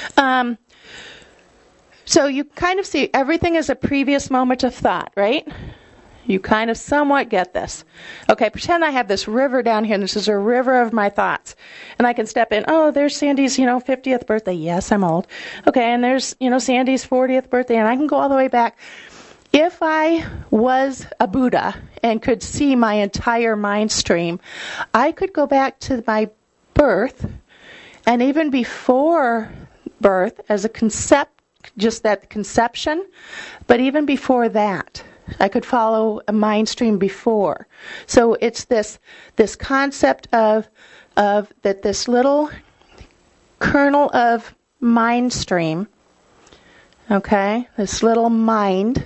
So you kind of see everything is a previous moment of thought, right? You kind of somewhat get this. Okay, pretend I have this river down here, and this is a river of my thoughts. And I can step in, there's Sandy's, 50th birthday. Yes, I'm old. Okay, and there's, Sandy's 40th birthday, and I can go all the way back. If I was a Buddha and could see my entire mind stream, I could go back to my birth, and even before birth, as a concept, just that conception, but even before that, I could follow a mind stream before. So it's this concept of that this little kernel of mind stream, okay, this little mind,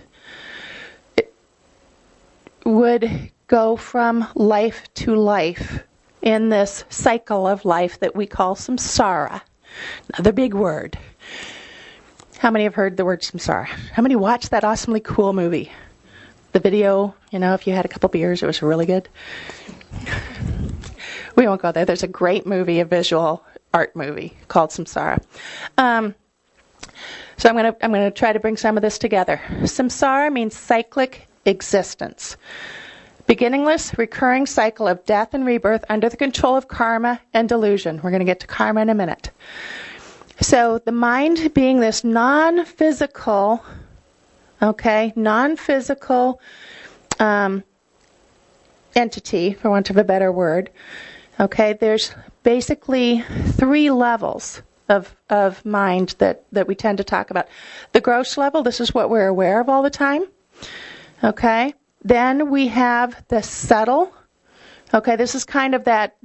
would go from life to life in this cycle of life that we call samsara. Another big word. How many have heard the word samsara? How many watched that awesomely cool movie? The video, if you had a couple beers, it was really good. We won't go there. There's a great movie, a visual art movie called Samsara. So I'm going to try to bring some of this together. Samsara means cyclic existence. Beginningless, recurring cycle of death and rebirth under the control of karma and delusion. We're going to get to karma in a minute. So the mind being this non-physical entity, for want of a better word. Okay, there's basically 3 levels of mind that we tend to talk about. The gross level, this is what we're aware of all the time. Okay, then we have the subtle. Okay, this is kind of that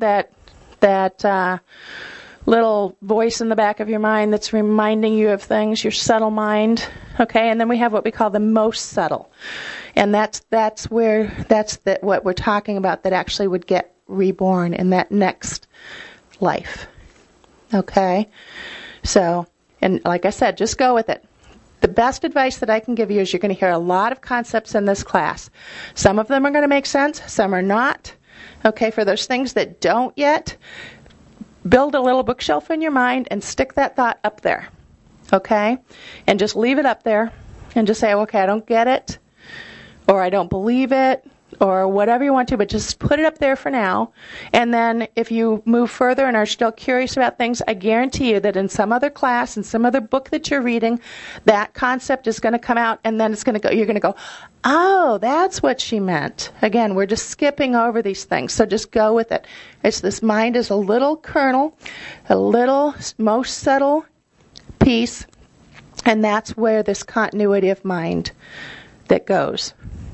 little voice in the back of your mind that's reminding you of things, your subtle mind. Okay, and then we have what we call the most subtle. And that's what we're talking about that actually would get reborn in that next life. Okay? So, and like I said, just go with it. The best advice that I can give you is you're going to hear a lot of concepts in this class. Some of them are going to make sense, some are not. Okay, for those things that don't yet, build a little bookshelf in your mind and stick that thought up there. Okay? And just leave it up there and just say, okay, I don't get it, or I don't believe it, or whatever you want to, but just put it up there for now. And then if you move further and are still curious about things, I guarantee you that in some other class, in some other book that you're reading, that concept is going to come out, and then it's going to go. You're going to go, oh, that's what she meant. Again, we're just skipping over these things, so just go with it. It's this mind is a little kernel, a little most subtle piece, and that's where this continuity of mind that goes.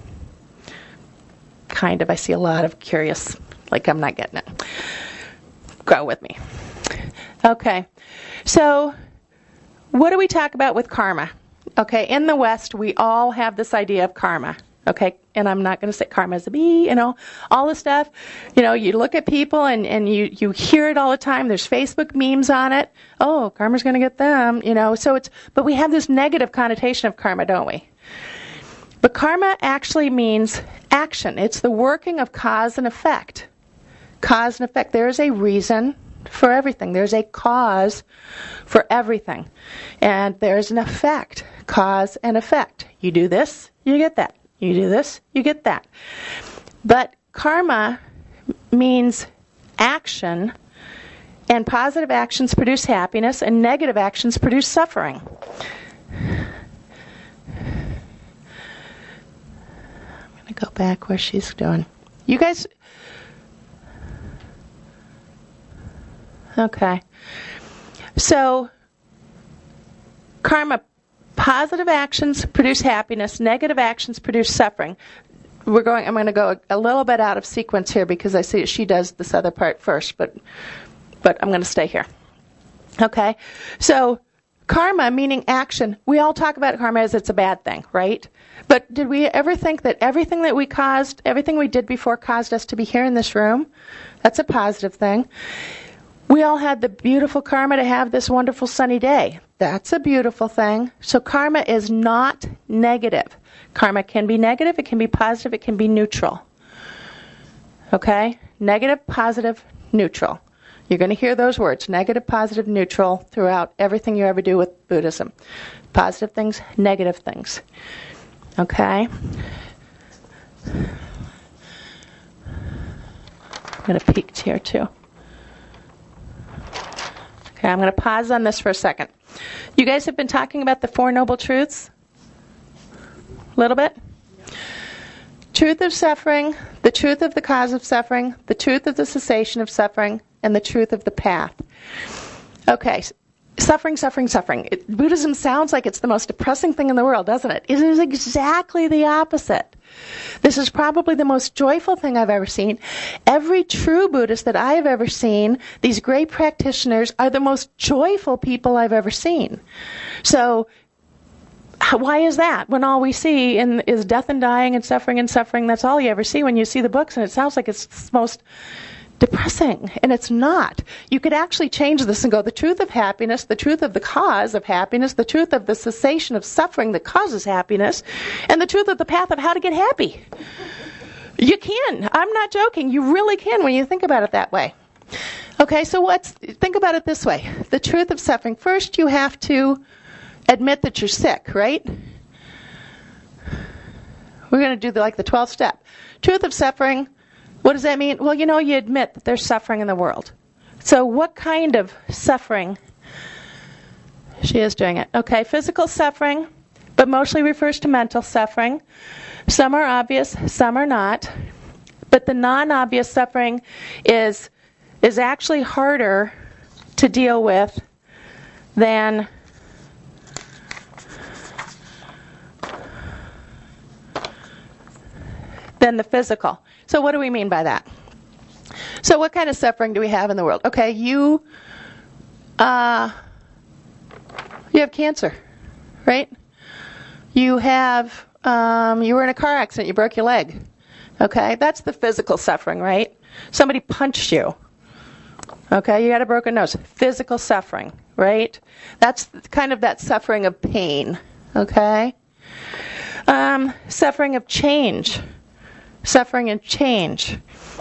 Kind of. I see a lot of curious, like I'm not getting it. Go with me. Okay. So what do we talk about with karma? Okay. In the West, we all have this idea of karma. Okay. And I'm not going to say karma is a bee, all this stuff. You look at people and you hear it all the time. There's Facebook memes on it. Oh, karma's going to get them, but we have this negative connotation of karma, don't we? But karma actually means action. It's the working of cause and effect. Cause and effect. There is a reason for everything. There's a cause for everything. And there's an effect. Cause and effect. You do this, you get that. You do this, you get that. But karma means action, and positive actions produce happiness, and negative actions produce suffering. Go back where she's doing. You guys, okay. So, karma, positive actions produce happiness, negative actions produce suffering. I'm going to go a little bit out of sequence here because I see she does this other part first, but I'm going to stay here. Okay. So, karma, meaning action, we all talk about karma as it's a bad thing, right? But did we ever think that everything that we caused, everything we did before caused us to be here in this room? That's a positive thing. We all had the beautiful karma to have this wonderful sunny day. That's a beautiful thing. So karma is not negative. Karma can be negative, it can be positive, it can be neutral. Okay? Negative, positive, neutral. You're going to hear those words, negative, positive, neutral, throughout everything you ever do with Buddhism. Positive things, negative things. Okay? I'm going to peek here too. Okay, I'm going to pause on this for a second. You guys have been talking about the Four Noble Truths? A little bit? Truth of suffering, the truth of the cause of suffering, the truth of the cessation of suffering, and the truth of the path. Okay, suffering, suffering, suffering. Buddhism sounds like it's the most depressing thing in the world, doesn't it? It is exactly the opposite. This is probably the most joyful thing I've ever seen. Every true Buddhist that I have ever seen, these great practitioners, are the most joyful people I've ever seen. So, why is that? When all we see is death and dying and suffering, that's all you ever see when you see the books, and it sounds like it's the most depressing, and it's not. You could actually change this and go, the truth of happiness, the truth of the cause of happiness, the truth of the cessation of suffering that causes happiness, and the truth of the path of how to get happy. You can. I'm not joking. You really can when you think about it that way. Okay, so think about it this way. The truth of suffering. First, you have to admit that you're sick, right? We're going to do the 12 step. Truth of suffering, what does that mean? Well, you admit that there's suffering in the world. So what kind of suffering? She is doing it. Okay, physical suffering, but mostly refers to mental suffering. Some are obvious, some are not. But the non-obvious suffering is actually harder to deal with than the physical. So what do we mean by that? So what kind of suffering do we have in the world? Okay, you have cancer, right? You have you were in a car accident, you broke your leg. Okay, that's the physical suffering, right? Somebody punched you. Okay, you got a broken nose. Physical suffering, right? That's kind of that suffering of pain. Okay? Suffering of change. Suffering and change.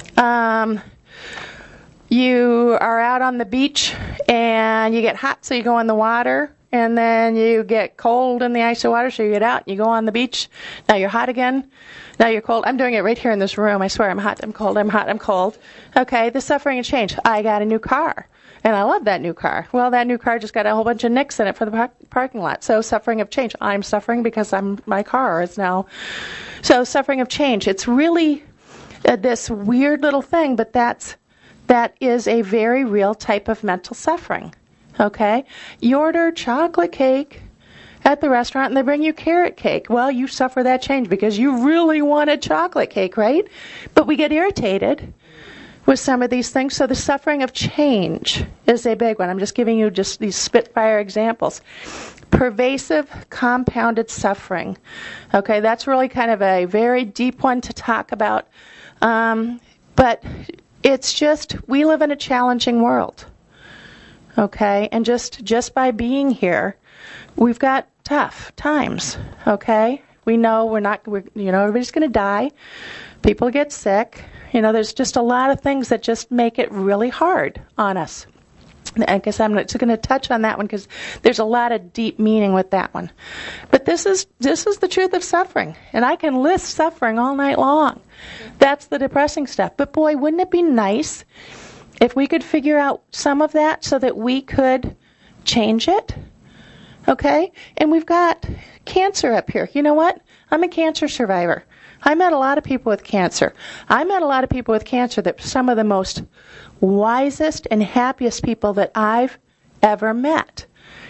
You are out on the beach and you get hot, so you go in the water, and then you get cold in the icy water, so you get out and you go on the beach. Now you're hot again. Now you're cold. I'm doing it right here in this room. I swear, I'm hot, I'm cold, I'm hot, I'm cold. Okay, the suffering and change. I got a new car, and I love that new car. Well, that new car just got a whole bunch of nicks in it for the parking lot. So suffering of change. I'm suffering because my car is now. So suffering of change. It's really this weird little thing, but that is a very real type of mental suffering. Okay? You order chocolate cake at the restaurant and they bring you carrot cake. Well, you suffer that change because you really wanted chocolate cake, right? But we get irritated with some of these things. So the suffering of change is a big one. I'm just giving you just these spitfire examples. Pervasive compounded suffering. Okay, that's really kind of a very deep one to talk about. But it's just, we live in a challenging world. Okay, and just by being here, we've got tough times. Okay, we know everybody's going to die. People get sick. There's just a lot of things that just make it really hard on us. I guess I'm not going to touch on that one because there's a lot of deep meaning with that one. But this is the truth of suffering, and I can list suffering all night long. That's the depressing stuff. But boy, wouldn't it be nice if we could figure out some of that so that we could change it? Okay? And we've got cancer up here. You know what? I'm a cancer survivor. I met a lot of people with cancer. I met a lot of people with cancer that some of the most wisest and happiest people that I've ever met.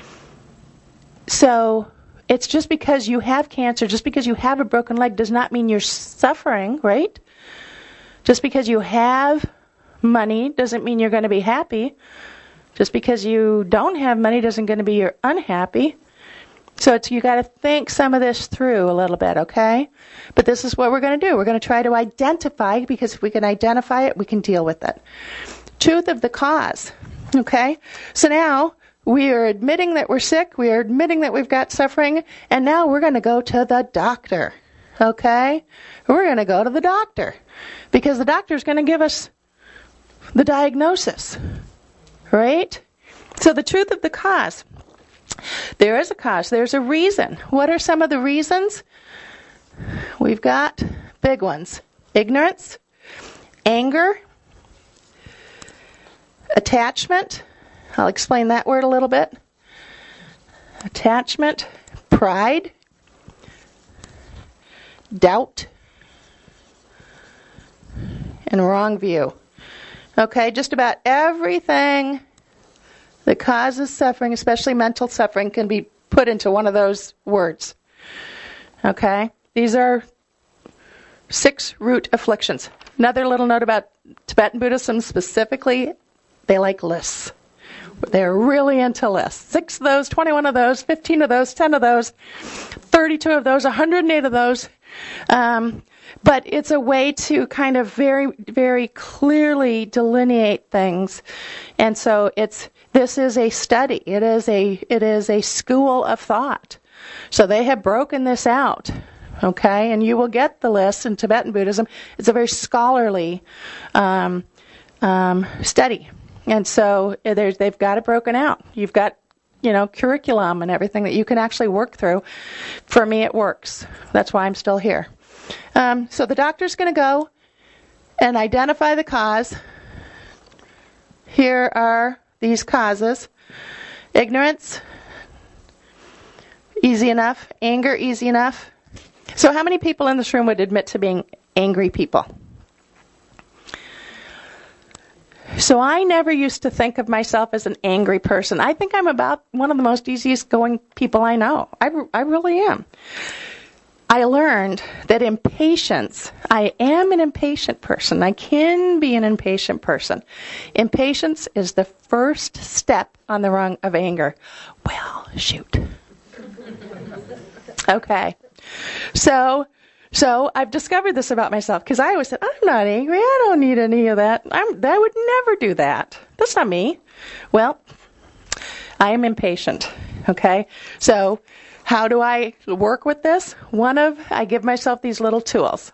So it's just because you have cancer, just because you have a broken leg does not mean you're suffering, right? Just because you have money doesn't mean you're going to be happy. Just because you don't have money doesn't going to be you're unhappy. So you got to think some of this through a little bit, okay? But this is what we're going to do. We're going to try to identify, because if we can identify it, we can deal with it. Truth of the cause, okay? So now we are admitting that we're sick. We are admitting that we've got suffering. And now we're going to go to the doctor, okay? We're going to go to the doctor because the doctor is going to give us the diagnosis, right? So the truth of the cause. There is a cause. There's a reason. What are some of the reasons? We've got big ones. Ignorance, anger, attachment. I'll explain that word a little bit. Attachment, pride, doubt, and wrong view. Okay, just about everything that causes suffering, especially mental suffering, can be put into one of those words. Okay? These are 6 root afflictions. Another little note about Tibetan Buddhism specifically, they like lists. They're really into lists. 6 of those, 21 of those, 15 of those, 10 of those, 32 of those, 108 of those. But it's a way to kind of very, very clearly delineate things. And so this is a study. It is a school of thought. So they have broken this out, okay? And you will get the list in Tibetan Buddhism. It's a very scholarly study. And so they've got it broken out. You've got curriculum and everything that you can actually work through. For me, it works. That's why I'm still here. So the doctor's going to go and identify the cause. Here are these causes. Ignorance, easy enough. Anger, easy enough. So how many people in this room would admit to being angry people? So I never used to think of myself as an angry person. I think I'm about one of the most easiest going people I know. I really am. I learned that impatience, I am an impatient person. I can be an impatient person. Impatience is the first step on the rung of anger. Well, shoot. Okay. So I've discovered this about myself because I always said, I'm not angry. I don't need any of that. I would never do that. That's not me. Well, I am impatient. Okay. So how do I work with this? I give myself these little tools.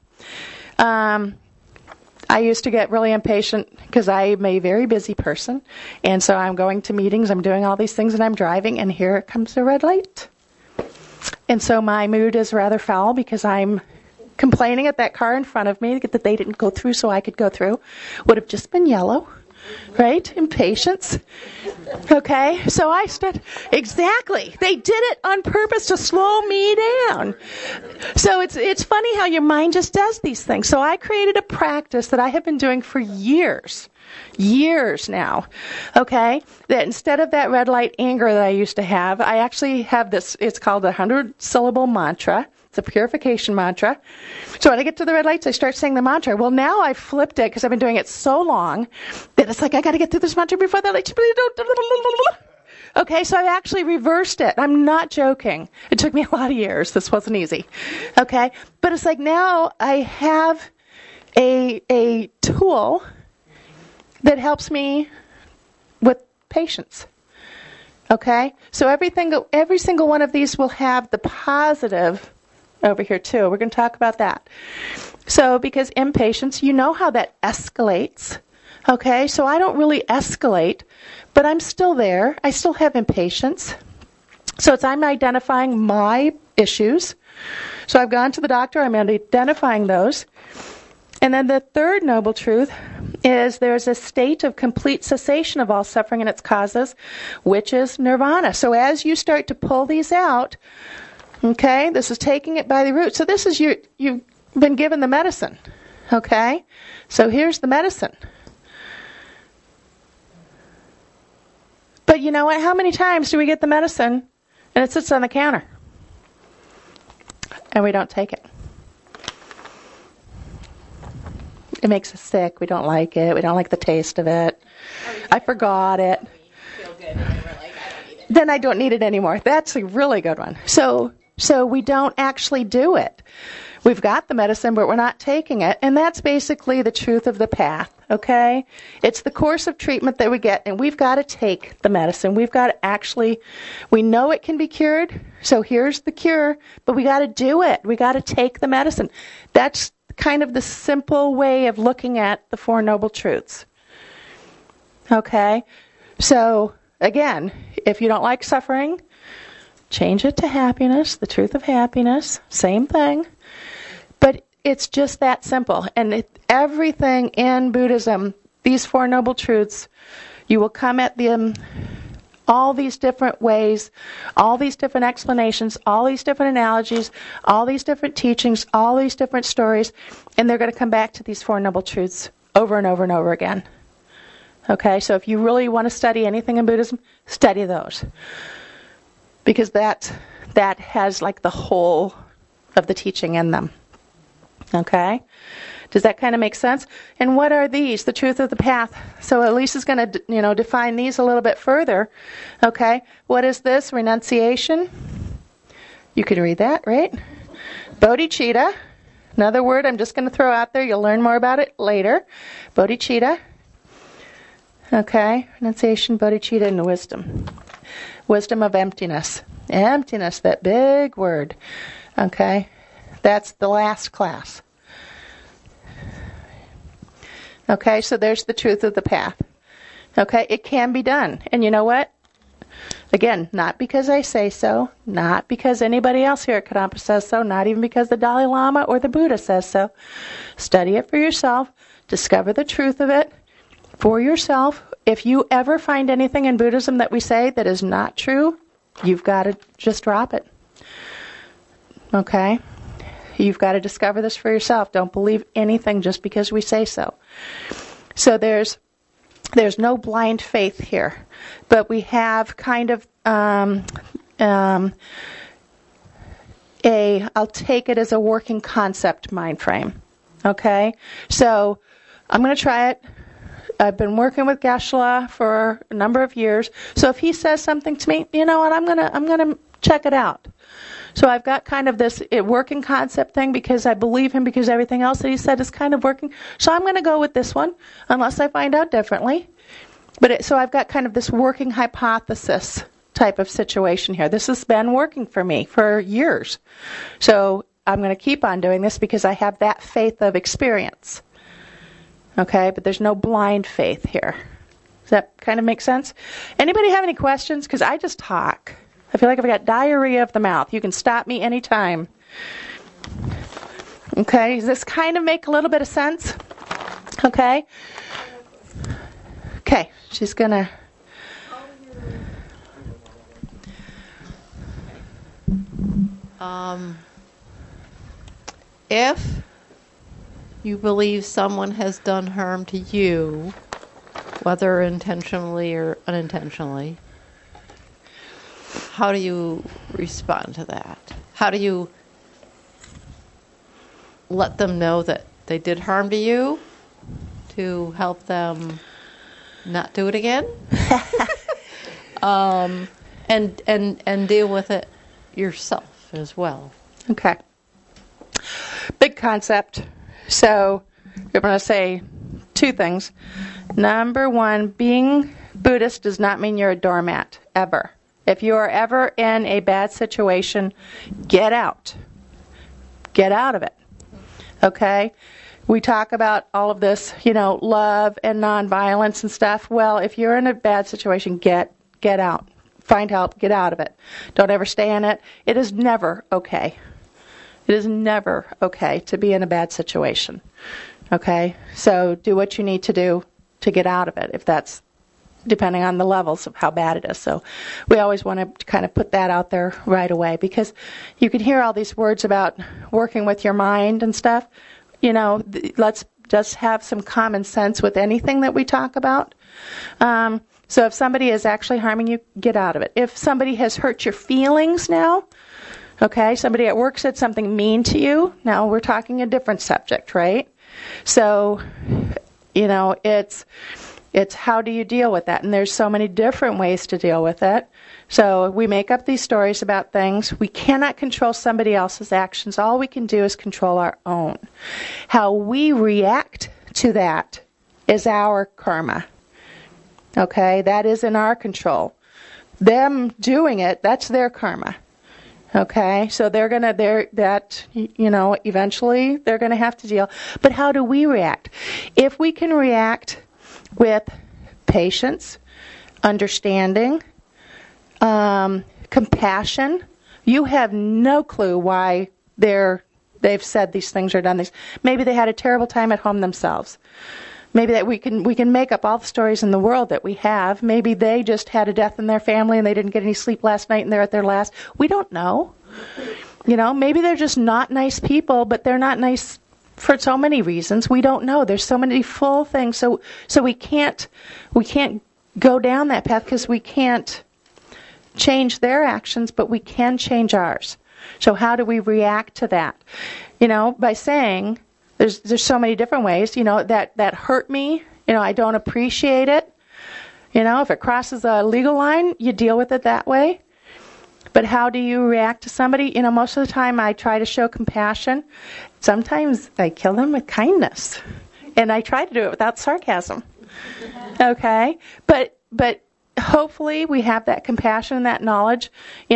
I used to get really impatient because I'm a very busy person. And so I'm going to meetings, I'm doing all these things, and I'm driving, and here comes the red light. And so my mood is rather foul because I'm complaining at that car in front of me that they didn't go through so I could go through. Would have just been yellow. Right? Impatience. Okay? So I stood. Exactly. They did it on purpose to slow me down. So it's funny how your mind just does these things. So I created a practice that I have been doing for years now. Okay? That instead of that red light anger that I used to have, I actually have this. It's called the 100-syllable mantra. It's a purification mantra. So when I get to the red lights, I start saying the mantra. Well, now I've flipped it because I've been doing it so long that it's like I got to get through this mantra before that light. Okay, so I've actually reversed it. I'm not joking. It took me a lot of years. This wasn't easy. Okay, but it's like now I have a tool that helps me with patience. Okay, so every single one of these will have the positive over here too. We're going to talk about that. So because impatience, you know how that escalates. Okay, so I don't really escalate, but I'm still there. I still have impatience. So I'm identifying my issues. So I've gone to the doctor. I'm identifying those. And then the third noble truth is there's a state of complete cessation of all suffering and its causes, which is nirvana. So as you start to pull these out, okay, this is taking it by the root. So this is you've been given the medicine, okay? So here's the medicine. But you know what? How many times do we get the medicine and it sits on the counter and we don't take it? It makes us sick. We don't like it. We don't like the taste of it. I forgot it. Feel good, and we're like, I don't need it. Then I don't need it anymore. That's a really good one. So we don't actually do it. We've got the medicine, but we're not taking it. And that's basically the truth of the path, okay? It's the course of treatment that we get, and we've got to take the medicine. We've got to we know it can be cured, so here's the cure, but we got to do it. We got to take the medicine. That's kind of the simple way of looking at the Four Noble Truths. Okay? So, again, if you don't like suffering, change it to happiness, the truth of happiness, same thing. But it's just that simple. And everything in Buddhism, these Four Noble Truths, you will come at them all these different ways, all these different explanations, all these different analogies, all these different teachings, all these different stories, and they're going to come back to these Four Noble Truths over and over and over again. Okay, so if you really want to study anything in Buddhism, study those. Because that has like the whole of the teaching in them. Okay? Does that kind of make sense? And what are these? The truth of the path. So Elisa's going to, define these a little bit further. Okay? What is this? Renunciation. You could read that, right? Bodhicitta. Another word I'm just going to throw out there. You'll learn more about it later. Bodhicitta. Okay? Renunciation, bodhicitta, and wisdom. Wisdom of emptiness. Emptiness, that big word. Okay? That's the last class. Okay, so there's the truth of the path. Okay, it can be done. And you know what? Again, not because I say so, not because anybody else here at Kadampa says so, not even because the Dalai Lama or the Buddha says so. Study it for yourself. Discover the truth of it for yourself. If you ever find anything in Buddhism that we say that is not true, you've got to just drop it. Okay? You've got to discover this for yourself. Don't believe anything just because we say so. So there's no blind faith here, but we have kind of I'll take it as a working concept mind frame. Okay? So I'm going to try it. I've been working with Geshe-la for a number of years. So if he says something to me, you know what, I'm going to check it out. So I've got kind of this working concept thing because I believe him because everything else that he said is kind of working. So I'm going to go with this one unless I find out differently. So I've got kind of this working hypothesis type of situation here. This has been working for me for years. So I'm going to keep on doing this because I have that faith of experience. Okay, but there's no blind faith here. Does that kind of make sense? Anybody have any questions? Because I just talk. I feel like I've got diarrhea of the mouth. You can stop me anytime. Okay, does this kind of make a little bit of sense? Okay. Okay, she's going to... If you believe someone has done harm to you, whether intentionally or unintentionally, how do you respond to that? How do you let them know that they did harm to you to help them not do it again? And deal with it yourself as well. Okay. Big concept. So we're going to say two things. Number one, being Buddhist does not mean you're a doormat, ever. If you are ever in a bad situation, get out. Get out of it. Okay? We talk about all of this, love and nonviolence and stuff. Well, if you're in a bad situation, get out. Find help. Get out of it. Don't ever stay in it. It is never okay. It is never okay to be in a bad situation. Okay? So do what you need to do to get out of it, if that's depending on the levels of how bad it is. So we always want to kind of put that out there right away, because you can hear all these words about working with your mind and stuff. Let's just have some common sense with anything that we talk about. So if somebody is actually harming you, get out of it. If somebody has hurt your feelings now, okay, somebody at work said something mean to you, now we're talking a different subject, right? So, it's how do you deal with that? And there's so many different ways to deal with it. So we make up these stories about things. We cannot control somebody else's actions. All we can do is control our own. How we react to that is our karma. Okay? That is in our control. Them doing it, that's their karma. Okay? So eventually they're going to have to deal. But how do we react? If we can react with patience, understanding, compassion, you have no clue why they've said these things or done these. Maybe they had a terrible time at home themselves. Maybe that we can make up all the stories in the world that we have. Maybe they just had a death in their family and they didn't get any sleep last night and they're at their last. We don't know. Maybe they're just not nice people, but they're not nice for so many reasons. We don't know. There's so many full things. So we can't go down that path because we can't change their actions, but we can change ours. So how do we react to that? By saying, there's so many different ways, that hurt me, I don't appreciate it. If it crosses a legal line, you deal with it that way. But how do you react to somebody? Most of the time I try to show compassion. Sometimes I kill them with kindness. And I try to do it without sarcasm. Okay? But hopefully we have that compassion and that knowledge.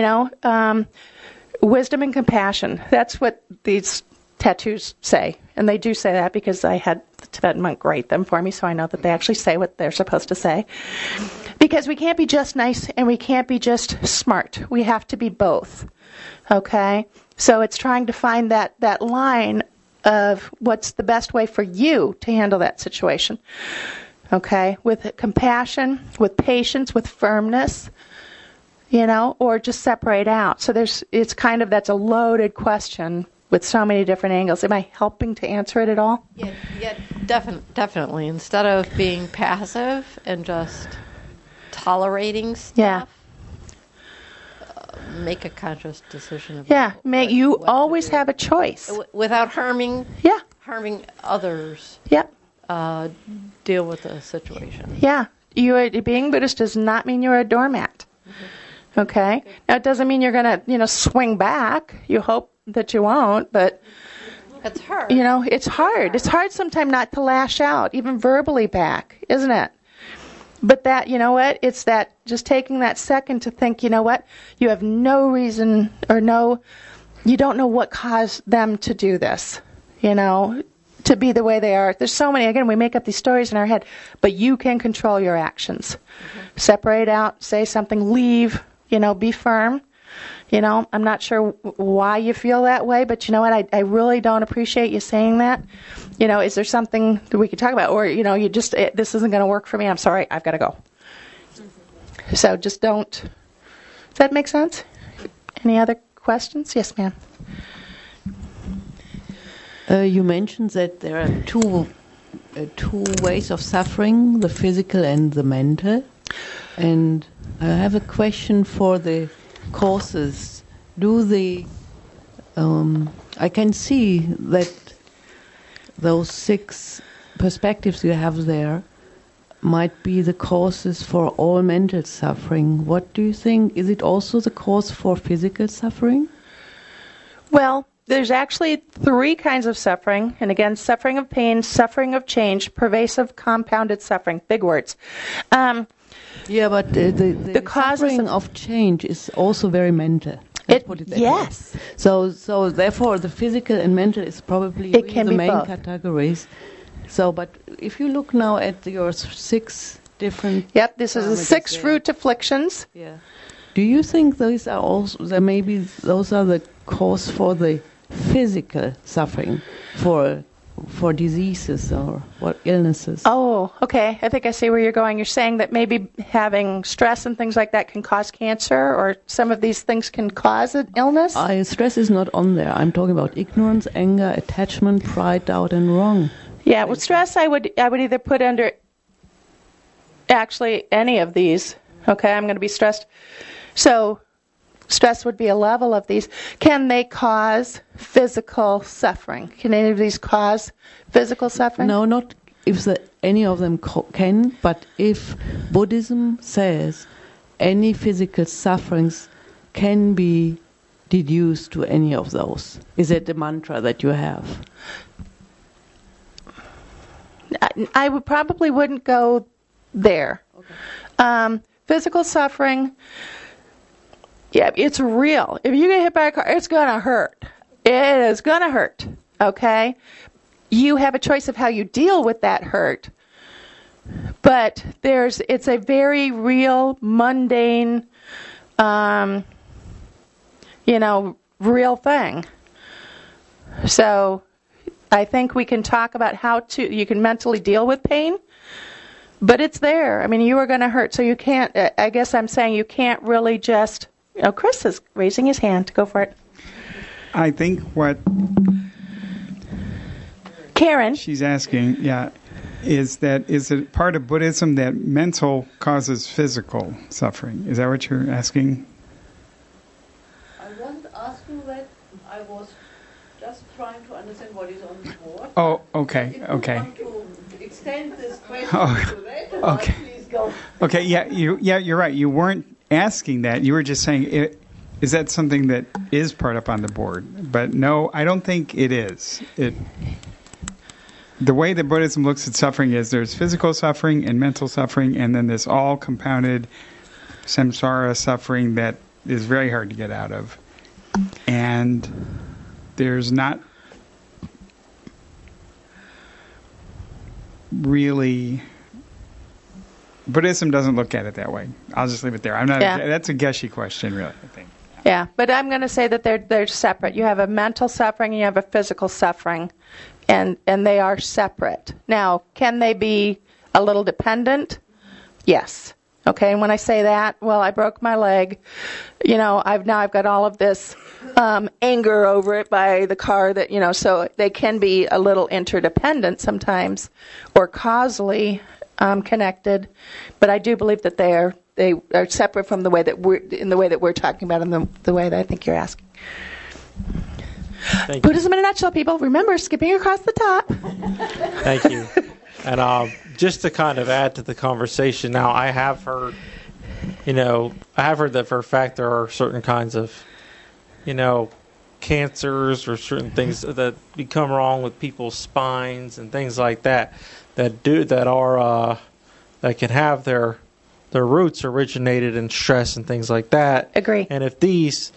Wisdom and compassion. That's what these tattoos say. And they do say that because I had the Tibetan monk write them for me, so I know that they actually say what they're supposed to say. Because we can't be just nice and we can't be just smart. We have to be both. Okay? So it's trying to find that line of what's the best way for you to handle that situation. Okay? With compassion, with patience, with firmness, or just separate out. So that's a loaded question with so many different angles. Am I helping to answer it at all? Yeah, definitely. Instead of being passive and just tolerating stuff, make a conscious decision about you always have a choice. Without harming others. Yep. Deal with the situation. Yeah. Being Buddhist does not mean you're a doormat. Mm-hmm. Okay? Now, it doesn't mean you're going to, swing back. You hope that you won't, but it's hard. It's hard. It's hard sometimes not to lash out, even verbally back, isn't it? But that, it's that just taking that second to think, you have no reason you don't know what caused them to do this, to be the way they are. There's so many, again, we make up these stories in our head, but you can control your actions. Mm-hmm. Separate out, say something, leave, be firm. I'm not sure why you feel that way, but you know what? I really don't appreciate you saying that. Is there something that we could talk about? Or, you just, this isn't going to work for me. I'm sorry. I've got to go. So just don't. Does that make sense? Any other questions? Yes, ma'am. You mentioned that there are two ways of suffering, the physical and the mental. And I have a question for the courses. I can see that those 6 perspectives you have there might be the causes for all mental suffering. What do you think? Is it also the cause for physical suffering? Well, there's actually 3 kinds of suffering. And again, suffering of pain, suffering of change, pervasive compounded suffering. Big words. But the suffering of change is also very mental. Yes. So therefore, the physical and mental is probably the main categories. So, but if you look now at your 6 different... Yep, this is the 6 root afflictions. Yeah. Do you think those are also, those are the cause for the physical suffering, for diseases or what illnesses? Oh, okay. I think I see where you're going. You're saying that maybe having stress and things like that can cause cancer, or some of these things can cause an illness? Stress is not on there. I'm talking about ignorance, anger, attachment, pride, doubt, and wrong. Yeah, well, stress I would either put under actually any of these. Okay, I'm going to be stressed. So stress would be a level of these. Can they cause physical suffering? Can any of these cause physical suffering? No, not if any of them can, but if Buddhism says any physical sufferings can be deduced to any of those. Is it the mantra that you have? I probably wouldn't go there. Okay. Physical suffering... Yeah, it's real. If you get hit by a car, it's going to hurt. It is going to hurt, okay? You have a choice of how you deal with that hurt. But it's a very real, mundane, real thing. So I think we can talk about you can mentally deal with pain, but it's there. I mean, you are going to hurt, so you can't, I guess I'm saying you can't really just... Oh, Chris is raising his hand. Go for it. I think what Karen she's asking, is it part of Buddhism that mental causes physical suffering? Is that what you're asking? I wasn't asking that. I was just trying to understand what is on the board. Oh, okay. If you want to extend this question to that, okay. Please go. Okay, you're right. You weren't asking that. You were just saying, is that something that is part up on the board? But no, I don't think it is. The way that Buddhism looks at suffering is there's physical suffering and mental suffering, and then this all compounded samsara suffering that is very hard to get out of. And there's not really Buddhism doesn't look at it that way. I'll just leave it there. I'm not. That's a Geshe question, really, I think. Yeah, but I'm going to say that they're separate. You have a mental suffering and you have a physical suffering, and they are separate. Now, can they be a little dependent? Yes. Okay, and when I say that, well, I broke my leg. I've got all of this anger over it by the car that, so they can be a little interdependent sometimes or causally connected, but I do believe that they are separate from the way that we're talking about in the way that I think you're asking. Buddhism in a nutshell, people. Remember, skipping across the top. Thank you. And just to kind of add to the conversation, now I have heard that for a fact there are certain kinds of, cancers or certain things that become wrong with people's spines and things like that that can have their roots originated in stress and things like that. Agree. And if these,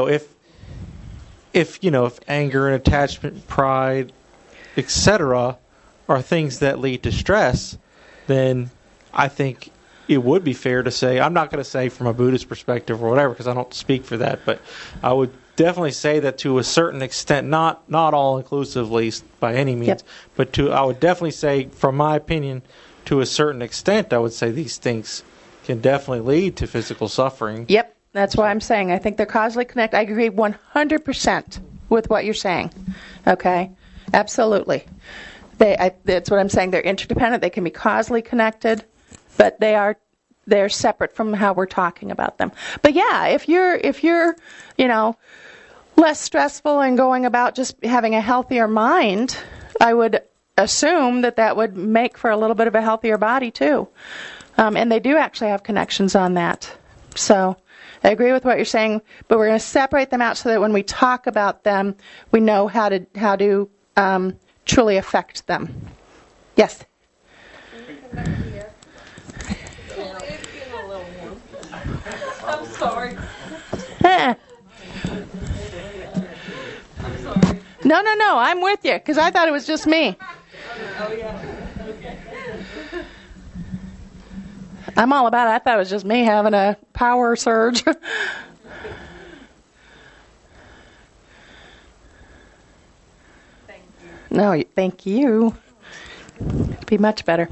if anger and attachment, pride, etc., are things that lead to stress, then I think it would be fair to say, I'm not going to say from a Buddhist perspective or whatever, because I don't speak for that, but I would definitely say that to a certain extent, not all inclusively by any means, but I would definitely say, from my opinion, to a certain extent, I would say these things can definitely lead to physical suffering. Yep, that's why I'm saying I think they're causally connected. I agree 100% with what you're saying. Okay, absolutely. That's what I'm saying. They're interdependent. They can be causally connected, but they're separate from how we're talking about them. But yeah, if you're less stressful and going about just having a healthier mind, I would assume that would make for a little bit of a healthier body too. And they do actually have connections on that. So I agree with what you're saying, but we're going to separate them out so that when we talk about them, we know how to truly affect them. Yes? I'm sorry. No, I'm with you, because I thought it was just me. Oh, yeah. Okay. I'm all about it. I thought it was just me having a power surge. No, thank you. It'd be much better.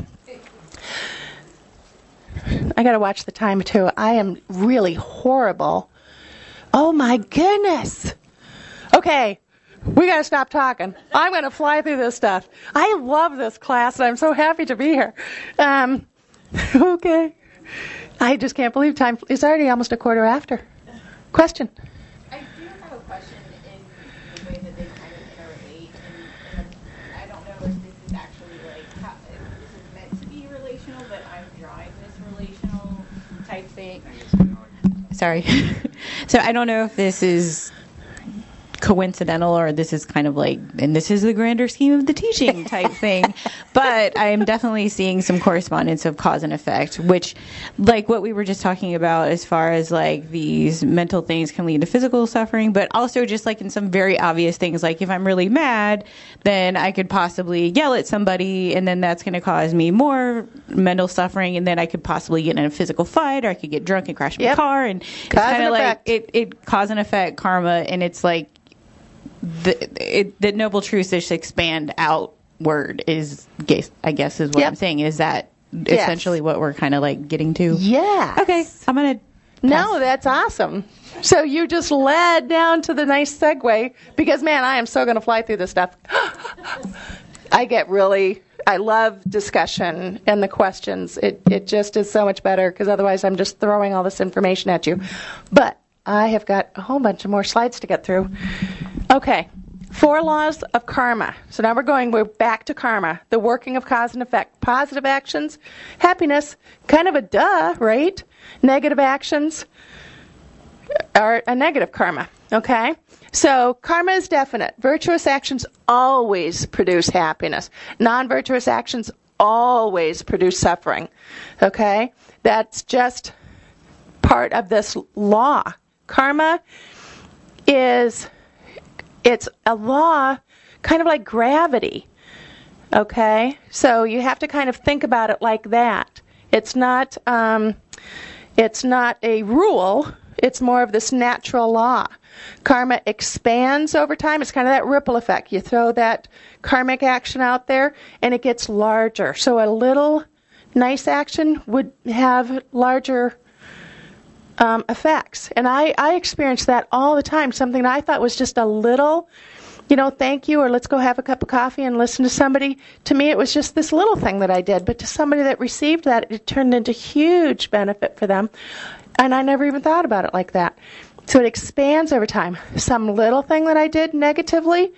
I got to watch the time, too. I am really horrible. Oh, my goodness. Okay, we got to stop talking. I'm going to fly through this stuff. I love this class, and I'm so happy to be here. Okay. I just can't believe time. It's already almost a quarter after. Question? I do have a question in the way that they kind of interrelate, and I don't know if this is actually if this is meant to be relational, but I'm drawing this relational type thing. Sorry. So I don't know if this is coincidental or this is kind of and this is the grander scheme of the teaching type thing, but I'm definitely seeing some correspondence of cause and effect, which what we were just talking about as far as these mental things can lead to physical suffering, but also just in some very obvious things, if I'm really mad, then I could possibly yell at somebody and then that's going to cause me more mental suffering, and then I could possibly get in a physical fight, or I could get drunk and crash my car, and it's kind of it cause and effect karma, and it's the noble truth is to expand outward I guess is what I'm saying. Is that essentially what we're kind of getting to? Yeah. Okay. I'm going to... No, that's awesome. So you just led down to the nice segue, because, man, I am so going to fly through this stuff. I love discussion and the questions. It just is so much better, because otherwise I'm just throwing all this information at you. But I have got a whole bunch of more slides to get through. Okay, 4 laws of karma. So now we're back to karma, the working of cause and effect. Positive actions, happiness, kind of a duh, right? Negative actions are a negative karma, okay? So karma is definite. Virtuous actions always produce happiness. Non-virtuous actions always produce suffering, okay? That's just part of this law. Karma it's a law kind of like gravity, okay? So you have to kind of think about it like that. It's not a rule. It's more of this natural law. Karma expands over time. It's kind of that ripple effect. You throw that karmic action out there, and it gets larger. So a little nice action would have larger effects. And I experience that all the time. Something that I thought was just a little, thank you, or let's go have a cup of coffee and listen to somebody. To me, it was just this little thing that I did. But to somebody that received that, it turned into huge benefit for them. And I never even thought about it like that. So it expands over time. Some little thing that I did negatively,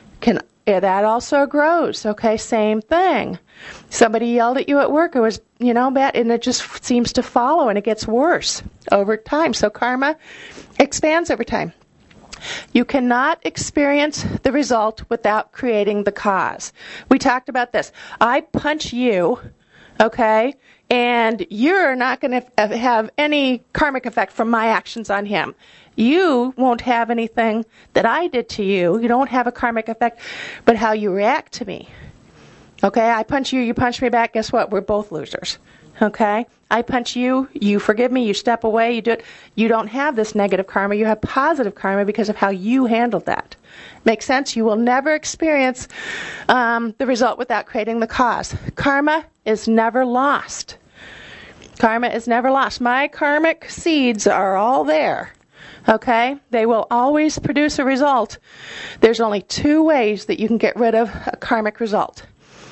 that also grows. Okay, same thing. Somebody yelled at you at work. It was, bad, and it just seems to follow, and it gets worse over time. So karma expands over time. You cannot experience the result without creating the cause. We talked about this. I punch you, okay, and you're not going to have any karmic effect from my actions on him. You won't have anything that I did to you. You don't have a karmic effect, but how you react to me. Okay, I punch you, you punch me back. Guess what? We're both losers. Okay, I punch you, you forgive me, you step away, you do it. You don't have this negative karma. You have positive karma because of how you handled that. Makes sense? You will never experience the result without creating the cause. Karma is never lost. Karma is never lost. My karmic seeds are all there. Okay? They will always produce a result. There's only two ways that you can get rid of a karmic result.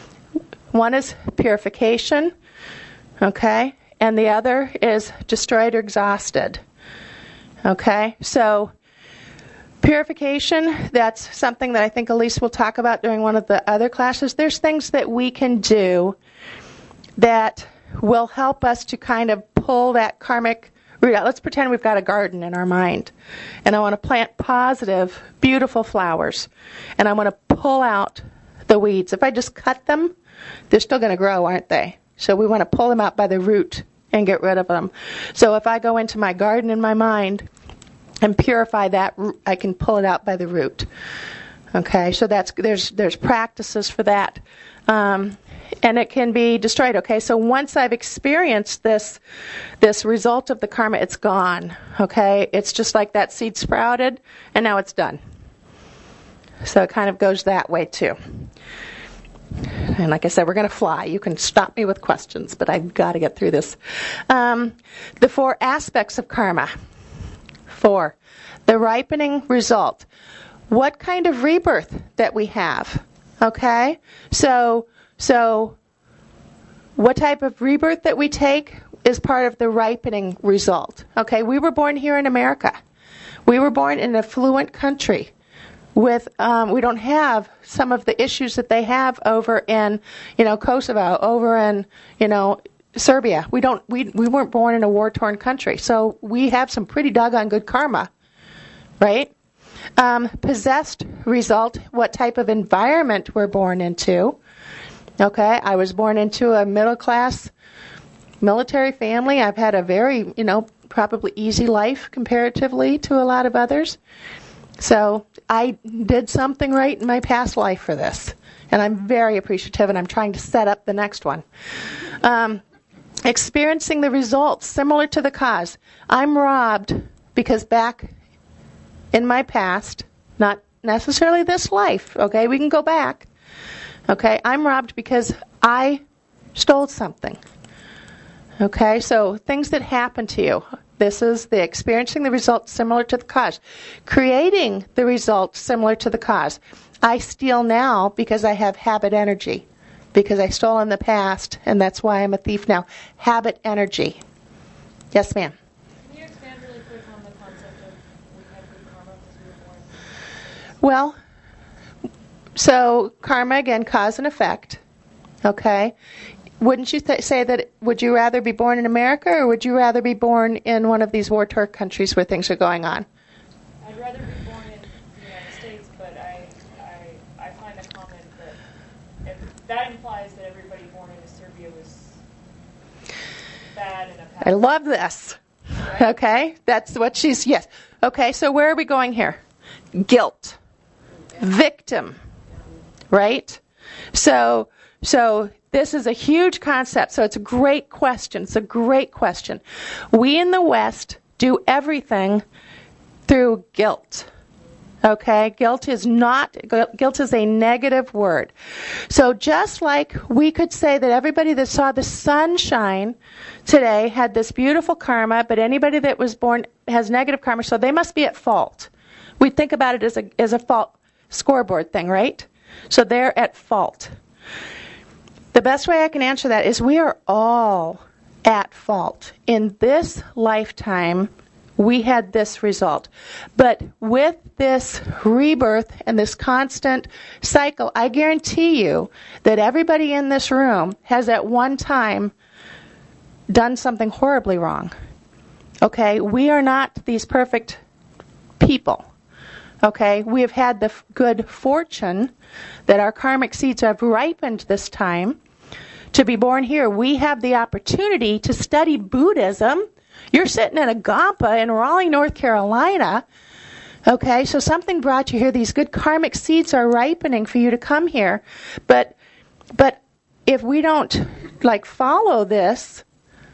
One is purification, okay? And the other is destroyed or exhausted. Okay? So purification, that's something that I think Elise will talk about during one of the other classes. There's things that we can do that will help us to kind of pull that karmic root out. Let's pretend we've got a garden in our mind, and I want to plant positive, beautiful flowers, and I want to pull out the weeds. If I just cut them, they're still going to grow, aren't they? So we want to pull them out by the root and get rid of them. So if I go into my garden in my mind and purify that, I can pull it out by the root. Okay, so there's practices for that. And it can be destroyed. Okay, so once I've experienced this result of the karma, it's gone. Okay, it's just like that seed sprouted, and now it's done. So it kind of goes that way too. And like I said, we're going to fly. You can stop me with questions, but I've got to get through this. The 4 aspects of karma. 4. The ripening result. What kind of rebirth that we have? Okay? So what type of rebirth that we take is part of the ripening result. Okay? We were born here in America. We were born in an affluent country. With we don't have some of the issues that they have over in Kosovo, over in Serbia. We weren't born in a war-torn country, so we have some pretty doggone good karma, right? Possessed result, what type of environment we're born into. Okay, I was born into a middle-class military family. I've had a very probably easy life comparatively to a lot of others. So I did something right in my past life for this, and I'm very appreciative, and I'm trying to set up the next one. Experiencing the results similar to the cause. I'm robbed because back in my past, not necessarily this life, okay, we can go back, okay, I'm robbed because I stole something. Okay, so things that happen to you. This is the experiencing the result similar to the cause. Creating the result similar to the cause. I steal now because I have habit energy. Because I stole in the past, and that's why I'm a thief now. Habit energy. Yes, ma'am? Can you expand really quick on the concept of we had good karma because we were born? Well, so karma, again, cause and effect. Okay? Wouldn't you say that, would you rather be born in America or would you rather be born in one of these war-torn countries where things are going on? I'd rather be born in the United States, but I find the comment that implies that everybody born in Serbia was bad in a past. I love this. Right? Okay, that's what yes. Okay, so where are we going here? Guilt. Victim. Right? So This is a huge concept, so it's a great question. It's a great question. We in the West do everything through guilt. Okay? Guilt is a negative word. So just like we could say that everybody that saw the sunshine today had this beautiful karma, but anybody that was born has negative karma, so they must be at fault. We think about it as a fault scoreboard thing, right? So they're at fault. The best way I can answer that is we are all at fault. In this lifetime, we had this result. But with this rebirth and this constant cycle, I guarantee you that everybody in this room has at one time done something horribly wrong. Okay? We are not these perfect people. Okay? We have had the good fortune that our karmic seeds have ripened this time to be born here. We have the opportunity to study Buddhism. You're sitting in a Gampa in Raleigh, North Carolina. Okay, so something brought you here. These good karmic seeds are ripening for you to come here. But if we don't follow this,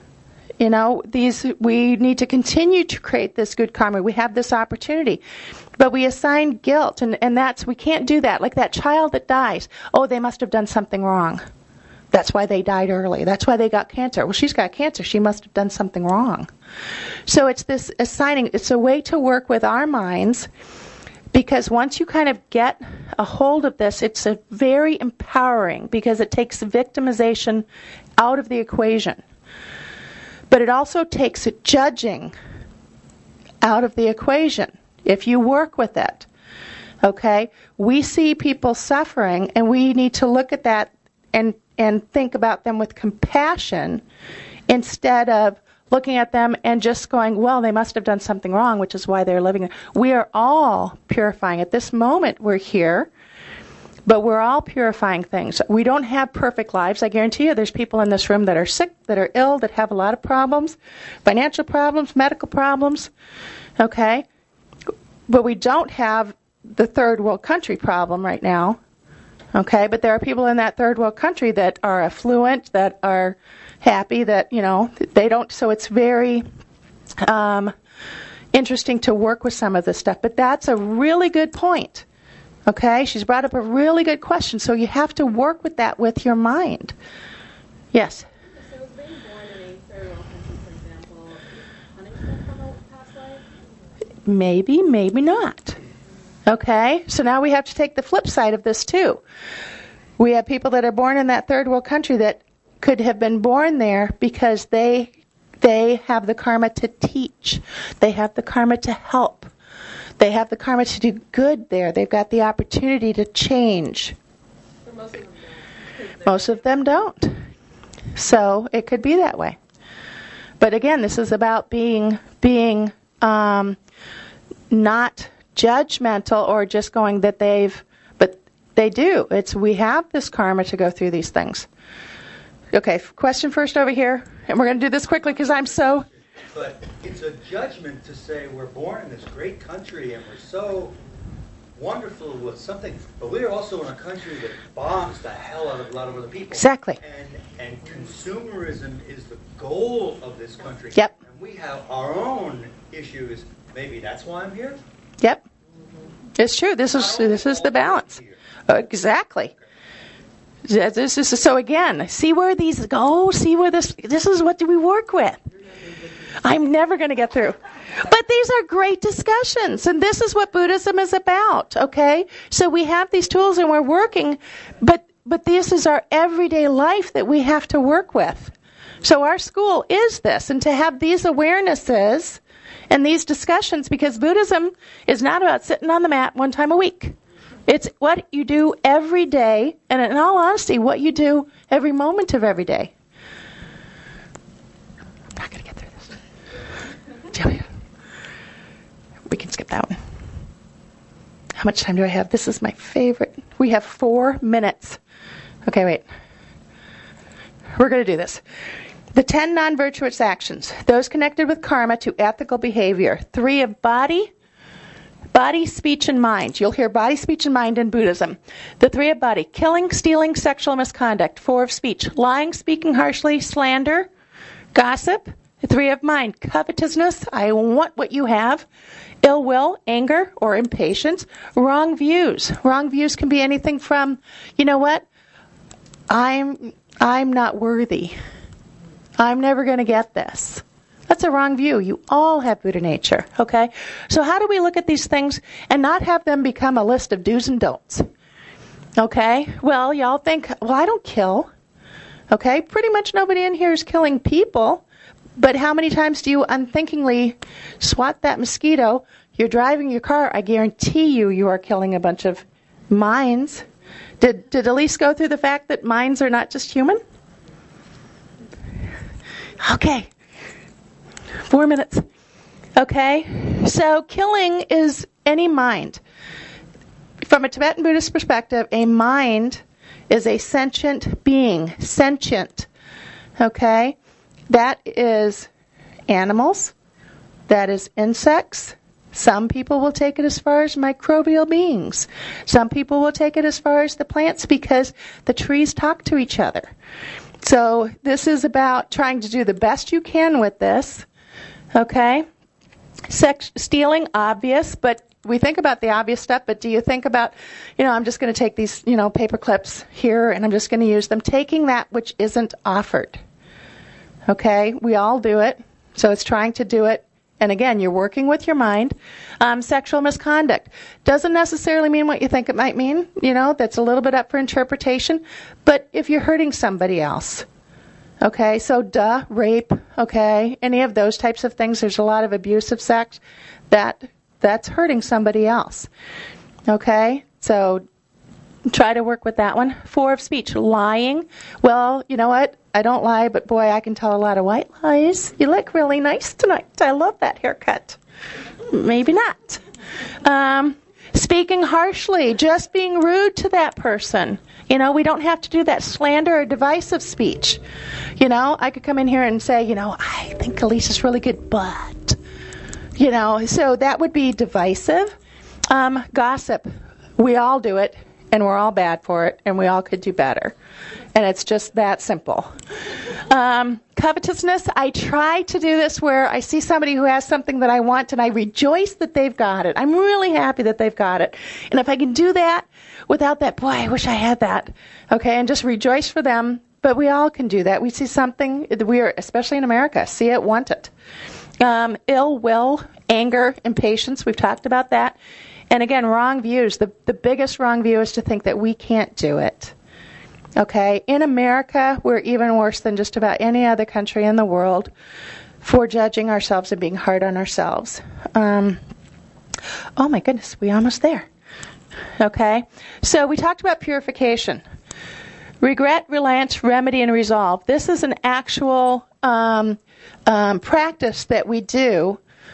we need to continue to create this good karma. We have this opportunity. But we assign guilt, and we can't do that. Like that child that dies. Oh, they must have done something wrong. That's why they died early. That's why they got cancer. Well, she's got cancer. She must have done something wrong. So it's this assigning. It's a way to work with our minds, because once you kind of get a hold of this, it's a very empowering, because it takes victimization out of the equation. But it also takes judging out of the equation if you work with it. Okay? We see people suffering, and we need to look at that and think about them with compassion instead of looking at them and just going, well, they must have done something wrong, which is why they're living. We are all purifying. At this moment, we're here, but we're all purifying things. We don't have perfect lives. I guarantee you there's people in this room that are sick, that are ill, that have a lot of problems, financial problems, medical problems, okay? But we don't have the third world country problem right now. Okay, but there are people in that third world country that are affluent, that are happy, that, they don't. So it's very interesting to work with some of this stuff. But that's a really good point. Okay, she's brought up a really good question. So you have to work with that with your mind. Yes? So being born in a third world country, for example, punishment from a past life? Maybe, maybe not. Okay, so now we have to take the flip side of this too. We have people that are born in that third world country that could have been born there because they have the karma to teach. They have the karma to help. They have the karma to do good there. They've got the opportunity to change. But most of them don't. Most of them don't. So it could be that way. But again, this is about being not judgmental or just going that but they do. We have this karma to go through these things. Okay, question first over here, and we're going to do this quickly because I'm so... But it's a judgment to say we're born in this great country and we're so wonderful with something, but we're also in a country that bombs the hell out of a lot of other people. Exactly. And consumerism is the goal of this country. Yep. And we have our own issues. Maybe that's why I'm here? Yep. It's true. This is the balance. Exactly. So again, see where these go? See where this is what do we work with? I'm never going to get through. But these are great discussions, and this is what Buddhism is about, okay? So we have these tools and we're working, but this is our everyday life that we have to work with. So our school is this, and to have these awarenesses and these discussions, because Buddhism is not about sitting on the mat one time a week. It's what you do every day, and in all honesty, what you do every moment of every day. I'm not going to get through this. We can skip that one. How much time do I have? This is my favorite. We have 4 minutes. Okay, wait. We're going to do this. The 10 non-virtuous actions, those connected with karma to ethical behavior. 3 of body, Body, speech, and mind. You'll hear body, speech, and mind in Buddhism. The 3 of body. Killing, stealing, sexual misconduct. 4 of speech. Lying, speaking harshly, slander, gossip. The 3 of mind. Covetousness. I want what you have. Ill will, anger, or impatience. Wrong views. Wrong views can be anything from, you know what? I'm not worthy. I'm never going to get this. That's a wrong view. You all have Buddha nature, okay? So how do we look at these things and not have them become a list of do's and don'ts? Okay? Well, y'all think, well, I don't kill. Okay? Pretty much nobody in here is killing people. But how many times do you unthinkingly swat that mosquito? You're driving your car. I guarantee you are killing a bunch of minds. Did Elise go through the fact that minds are not just human? Okay. 4 minutes. Okay? So killing is any mind. From a Tibetan Buddhist perspective, a mind is a sentient being. Sentient. Okay? That is animals. That is insects. Some people will take it as far as microbial beings. Some people will take it as far as the plants because the trees talk to each other. So this is about trying to do the best you can with this. Okay? Stealing, obvious, but we think about the obvious stuff, but do you think about, I'm just going to take these, paper clips here and I'm just going to use them. Taking that which isn't offered. Okay? We all do it. So it's trying to do it. And again, you're working with your mind. Sexual misconduct doesn't necessarily mean what you think it might mean. That's a little bit up for interpretation. But if you're hurting somebody else, okay, so rape, okay, any of those types of things. There's a lot of abusive sex that's hurting somebody else. Okay, so try to work with that one. 4 of speech, lying. Well, you know what? I don't lie, but boy, I can tell a lot of white lies. You look really nice tonight. I love that haircut. Maybe not. Speaking harshly, just being rude to that person. We don't have to do that slander or divisive speech. I could come in here and say, I think Elise is really good, but, so that would be divisive. Gossip. We all do it, and we're all bad for it, and we all could do better. And it's just that simple. Covetousness, I try to do this where I see somebody who has something that I want and I rejoice that they've got it. I'm really happy that they've got it. And if I can do that without that, boy, I wish I had that. Okay, and just rejoice for them. But we all can do that. We see something, especially in America, see it, want it. Ill will, anger, impatience, we've talked about that. And again, wrong views. The biggest wrong view is to think that we can't do it. Okay, in America, we're even worse than just about any other country in the world for judging ourselves and being hard on ourselves. Oh my goodness, we're almost there. Okay, so we talked about purification. Regret, relent, remedy, and resolve. This is an actual practice that we do.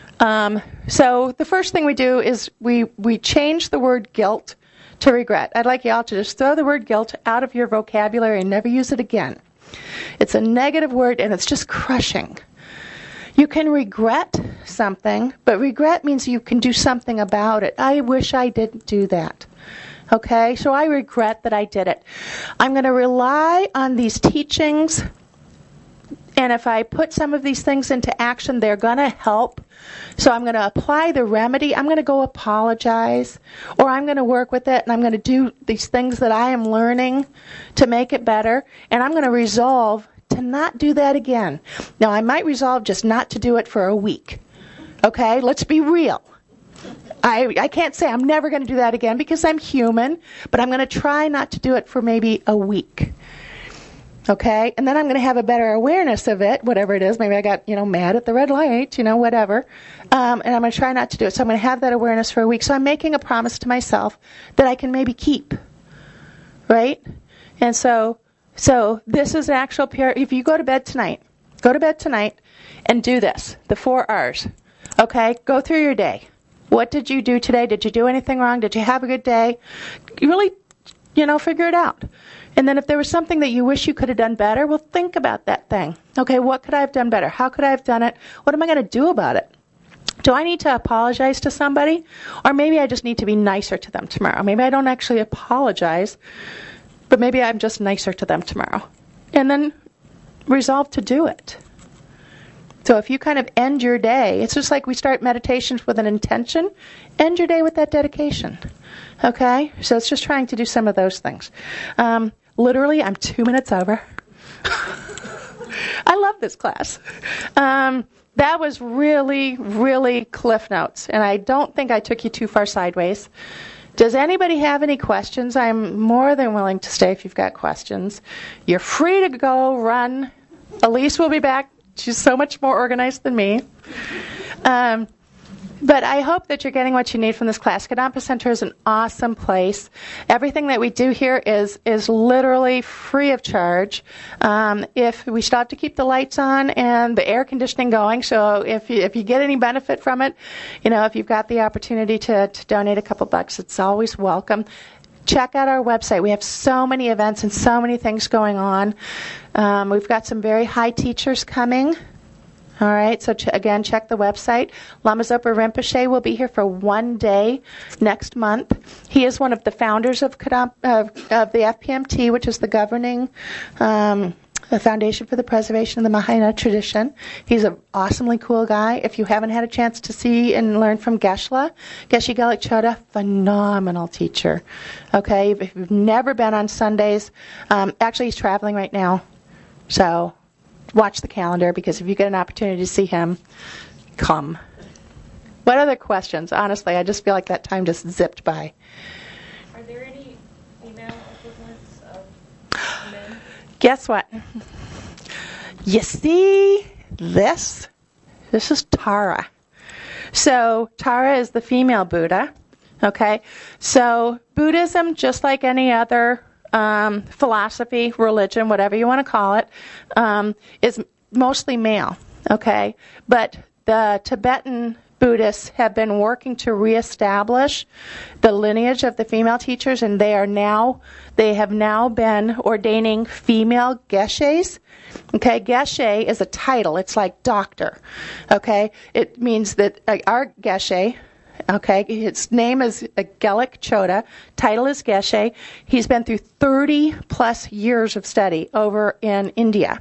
So the first thing we do is we change the word guilt to regret. I'd like you all to just throw the word guilt out of your vocabulary and never use it again. It's a negative word and it's just crushing. You can regret something, but regret means you can do something about it. I wish I didn't do that. Okay, so I regret that I did it. I'm going to rely on these teachings, and if I put some of these things into action, they're going to help. So I'm going to apply the remedy. I'm going to go apologize, or I'm going to work with it, and I'm going to do these things that I am learning to make it better, and I'm going to resolve to not do that again. Now, I might resolve just not to do it for a week. Okay, let's be real. I can't say I'm never going to do that again because I'm human, but I'm going to try not to do it for maybe a week. Okay, and then I'm going to have a better awareness of it, whatever it is. Maybe I got, mad at the red light, whatever. And I'm going to try not to do it. So I'm going to have that awareness for a week. So I'm making a promise to myself that I can maybe keep. Right? And so this is actual if you go to bed tonight and do this, the 4 R's. Okay, go through your day. What did you do today? Did you do anything wrong? Did you have a good day? You really, figure it out. And then if there was something that you wish you could have done better, well, think about that thing. Okay, what could I have done better? How could I have done it? What am I going to do about it? Do I need to apologize to somebody? Or maybe I just need to be nicer to them tomorrow. Maybe I don't actually apologize, but maybe I'm just nicer to them tomorrow. And then resolve to do it. So if you kind of end your day, it's just like we start meditations with an intention, end your day with that dedication. Okay? So it's just trying to do some of those things. Literally, I'm 2 minutes over. I love this class. That was really, really Cliff Notes, and I don't think I took you too far sideways. Does anybody have any questions? I'm more than willing to stay if you've got questions. You're free to go run. Elise will be back. She's so much more organized than me. But I hope that you're getting what you need from this class. Kadampa Center is an awesome place. Everything that we do here is literally free of charge. If we still have to keep the lights on and the air conditioning going, so if you get any benefit from it, if you've got the opportunity to donate a couple bucks, it's always welcome. Check out our website. We have so many events and so many things going on. We've got some very high teachers coming. All right, so again, check the website. Lama Zopa Rinpoche will be here for 1 day next month. He is one of the founders of the FPMT, which is the governing foundation for the preservation of the Mahayana tradition. He's an awesomely cool guy. If you haven't had a chance to see and learn from Geshe Gelik Choda, phenomenal teacher. Okay, if you've never been on Sundays, actually he's traveling right now, so watch the calendar, because if you get an opportunity to see him, come. What other questions? Honestly, I just feel like that time just zipped by. Are there any female equivalents of men? Guess what? You see this? This is Tara. So Tara is the female Buddha. Okay? So Buddhism, just like any other philosophy, religion, whatever you want to call it, is mostly male, okay? But the Tibetan Buddhists have been working to reestablish the lineage of the female teachers, and they have now been ordaining female geshes. Okay, geshe is a title. It's like doctor, okay? It means that our geshe, okay, his name is Gelik Choda. Title is Geshe. He's been through 30-plus years of study over in India.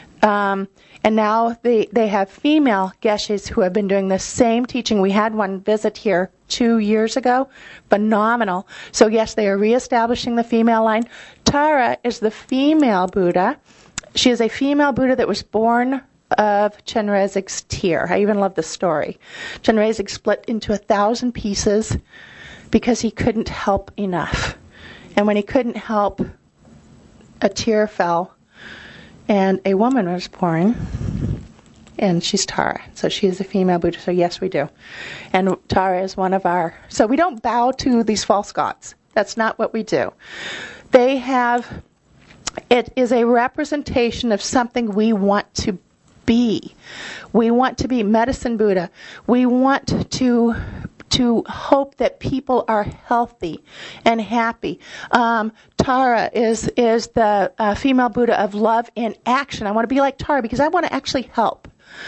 And now they have female Geshes who have been doing the same teaching. We had one visit here 2 years ago. Phenomenal. So, yes, they are reestablishing the female line. Tara is the female Buddha. She is a female Buddha that was born of Chenrezig's tear. I even love the story. Chenrezig split into 1,000 pieces because he couldn't help enough. And when he couldn't help, a tear fell, and a woman was born, and she's Tara. So she is a female Buddha. So yes, we do. And Tara is one of our... So we don't bow to these false gods. That's not what we do. They have... It is a representation of something we want to be. We want to be medicine Buddha. We want to hope that people are healthy and happy. Tara is the female Buddha of love in action. I want to be like Tara because I want to actually help.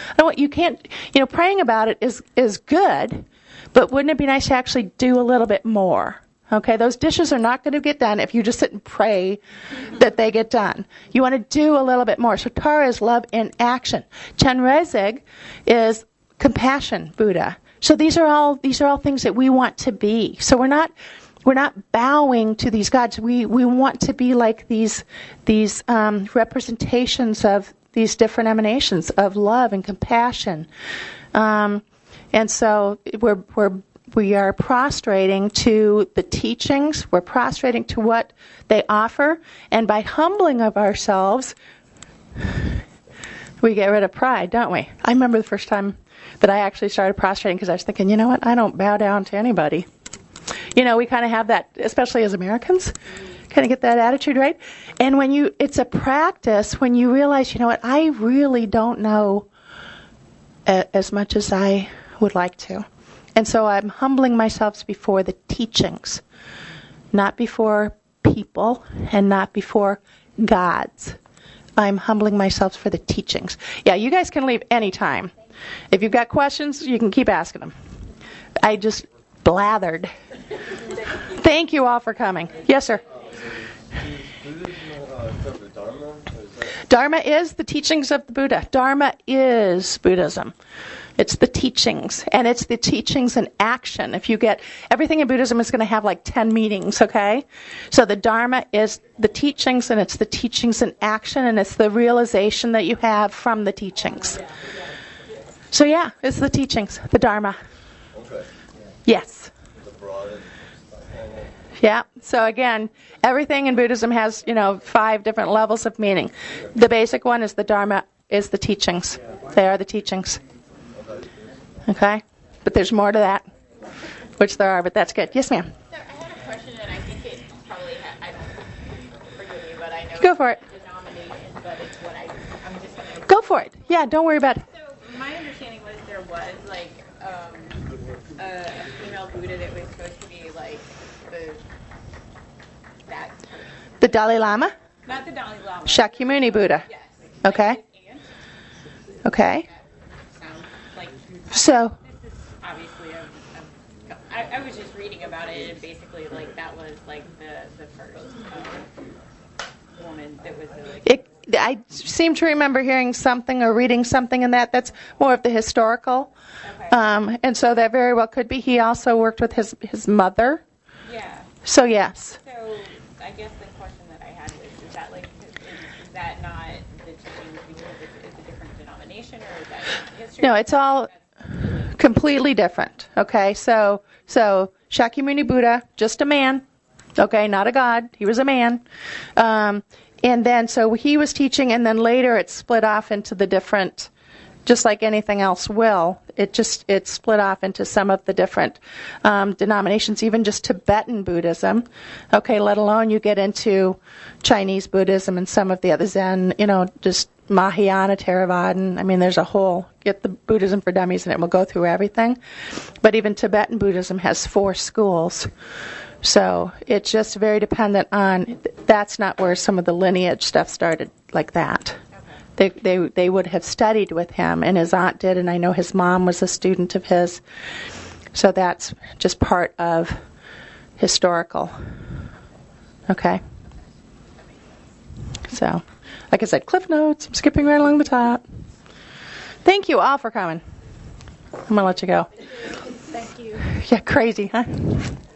Praying about it is good, but wouldn't it be nice to actually do a little bit more? Okay, those dishes are not going to get done if you just sit and pray that they get done. You want to do a little bit more. So Tara is love in action. Chenrezig is compassion Buddha. So these are all things that we want to be. So we're not bowing to these gods. We want to be like these representations of these different emanations of love and compassion. And so we are prostrating to the teachings. We're prostrating to what they offer. And by humbling of ourselves, we get rid of pride, don't we? I remember the first time that I actually started prostrating because I was thinking, you know what, I don't bow down to anybody. We kind of have that, especially as Americans, kind of get that attitude, right? And it's a practice when you realize, you know what, I really don't know as much as I would like to. And so I'm humbling myself before the teachings, not before people and not before gods. I'm humbling myself for the teachings. Yeah, you guys can leave anytime. If you've got questions, you can keep asking them. I just blathered. Thank you all for coming. Yes, sir. Dharma is the teachings of the Buddha. Dharma is Buddhism. It's the teachings, and it's the teachings in action. If you get everything in Buddhism is going to have like 10 meanings, okay? So the Dharma is the teachings, and it's the teachings in action, and it's the realization that you have from the teachings. So yeah, it's the teachings, the Dharma. Yes. Yeah. So again, everything in Buddhism has, 5 different levels of meaning. The basic one is the Dharma is the teachings. They are the teachings. Okay? But there's more to that, which there are, but that's good. Yes, ma'am. So I had a question, and I think it probably, I don't, forgive me, but I know Go for it. Denomination, but it's what I'm just going to... Go for it. Yeah, don't worry about it. So my understanding was there was, like, a female Buddha that was supposed to be, like, The Dalai Lama? Not the Dalai Lama. Shakyamuni Buddha. Yes. Okay. Okay. Like, so. This is obviously I was just reading about it, and basically, like, that was, like, the first woman that was, like... I seem to remember hearing something or reading something in that. That's more of the historical. Okay. And so that very well could be. He also worked with his mother. Yeah. So, yes. So, I guess the question that I had was, is that not the teachings because it's a different denomination, or is that not history? No, it's all completely different. Okay, so Shakyamuni Buddha, just a man. Okay, not a god. He was a man. And then, so he was teaching, and then later it split off into the different, just like anything else will, it split off into some of the different denominations, even just Tibetan Buddhism. Okay, let alone you get into Chinese Buddhism and some of the other Zen, just Mahayana, Theravadan. I mean, there's a whole, get the Buddhism for Dummies, and it will go through everything. But even Tibetan Buddhism has 4 schools. So it's just very dependent on, that's not where some of the lineage stuff started like that. Okay. They would have studied with him, and his aunt did, and I know his mom was a student of his. So that's just part of historical. Okay? So, like I said, Cliff Notes, I'm skipping right along the top. Thank you all for coming. I'm going to let you go. Thank you. Yeah, crazy, huh?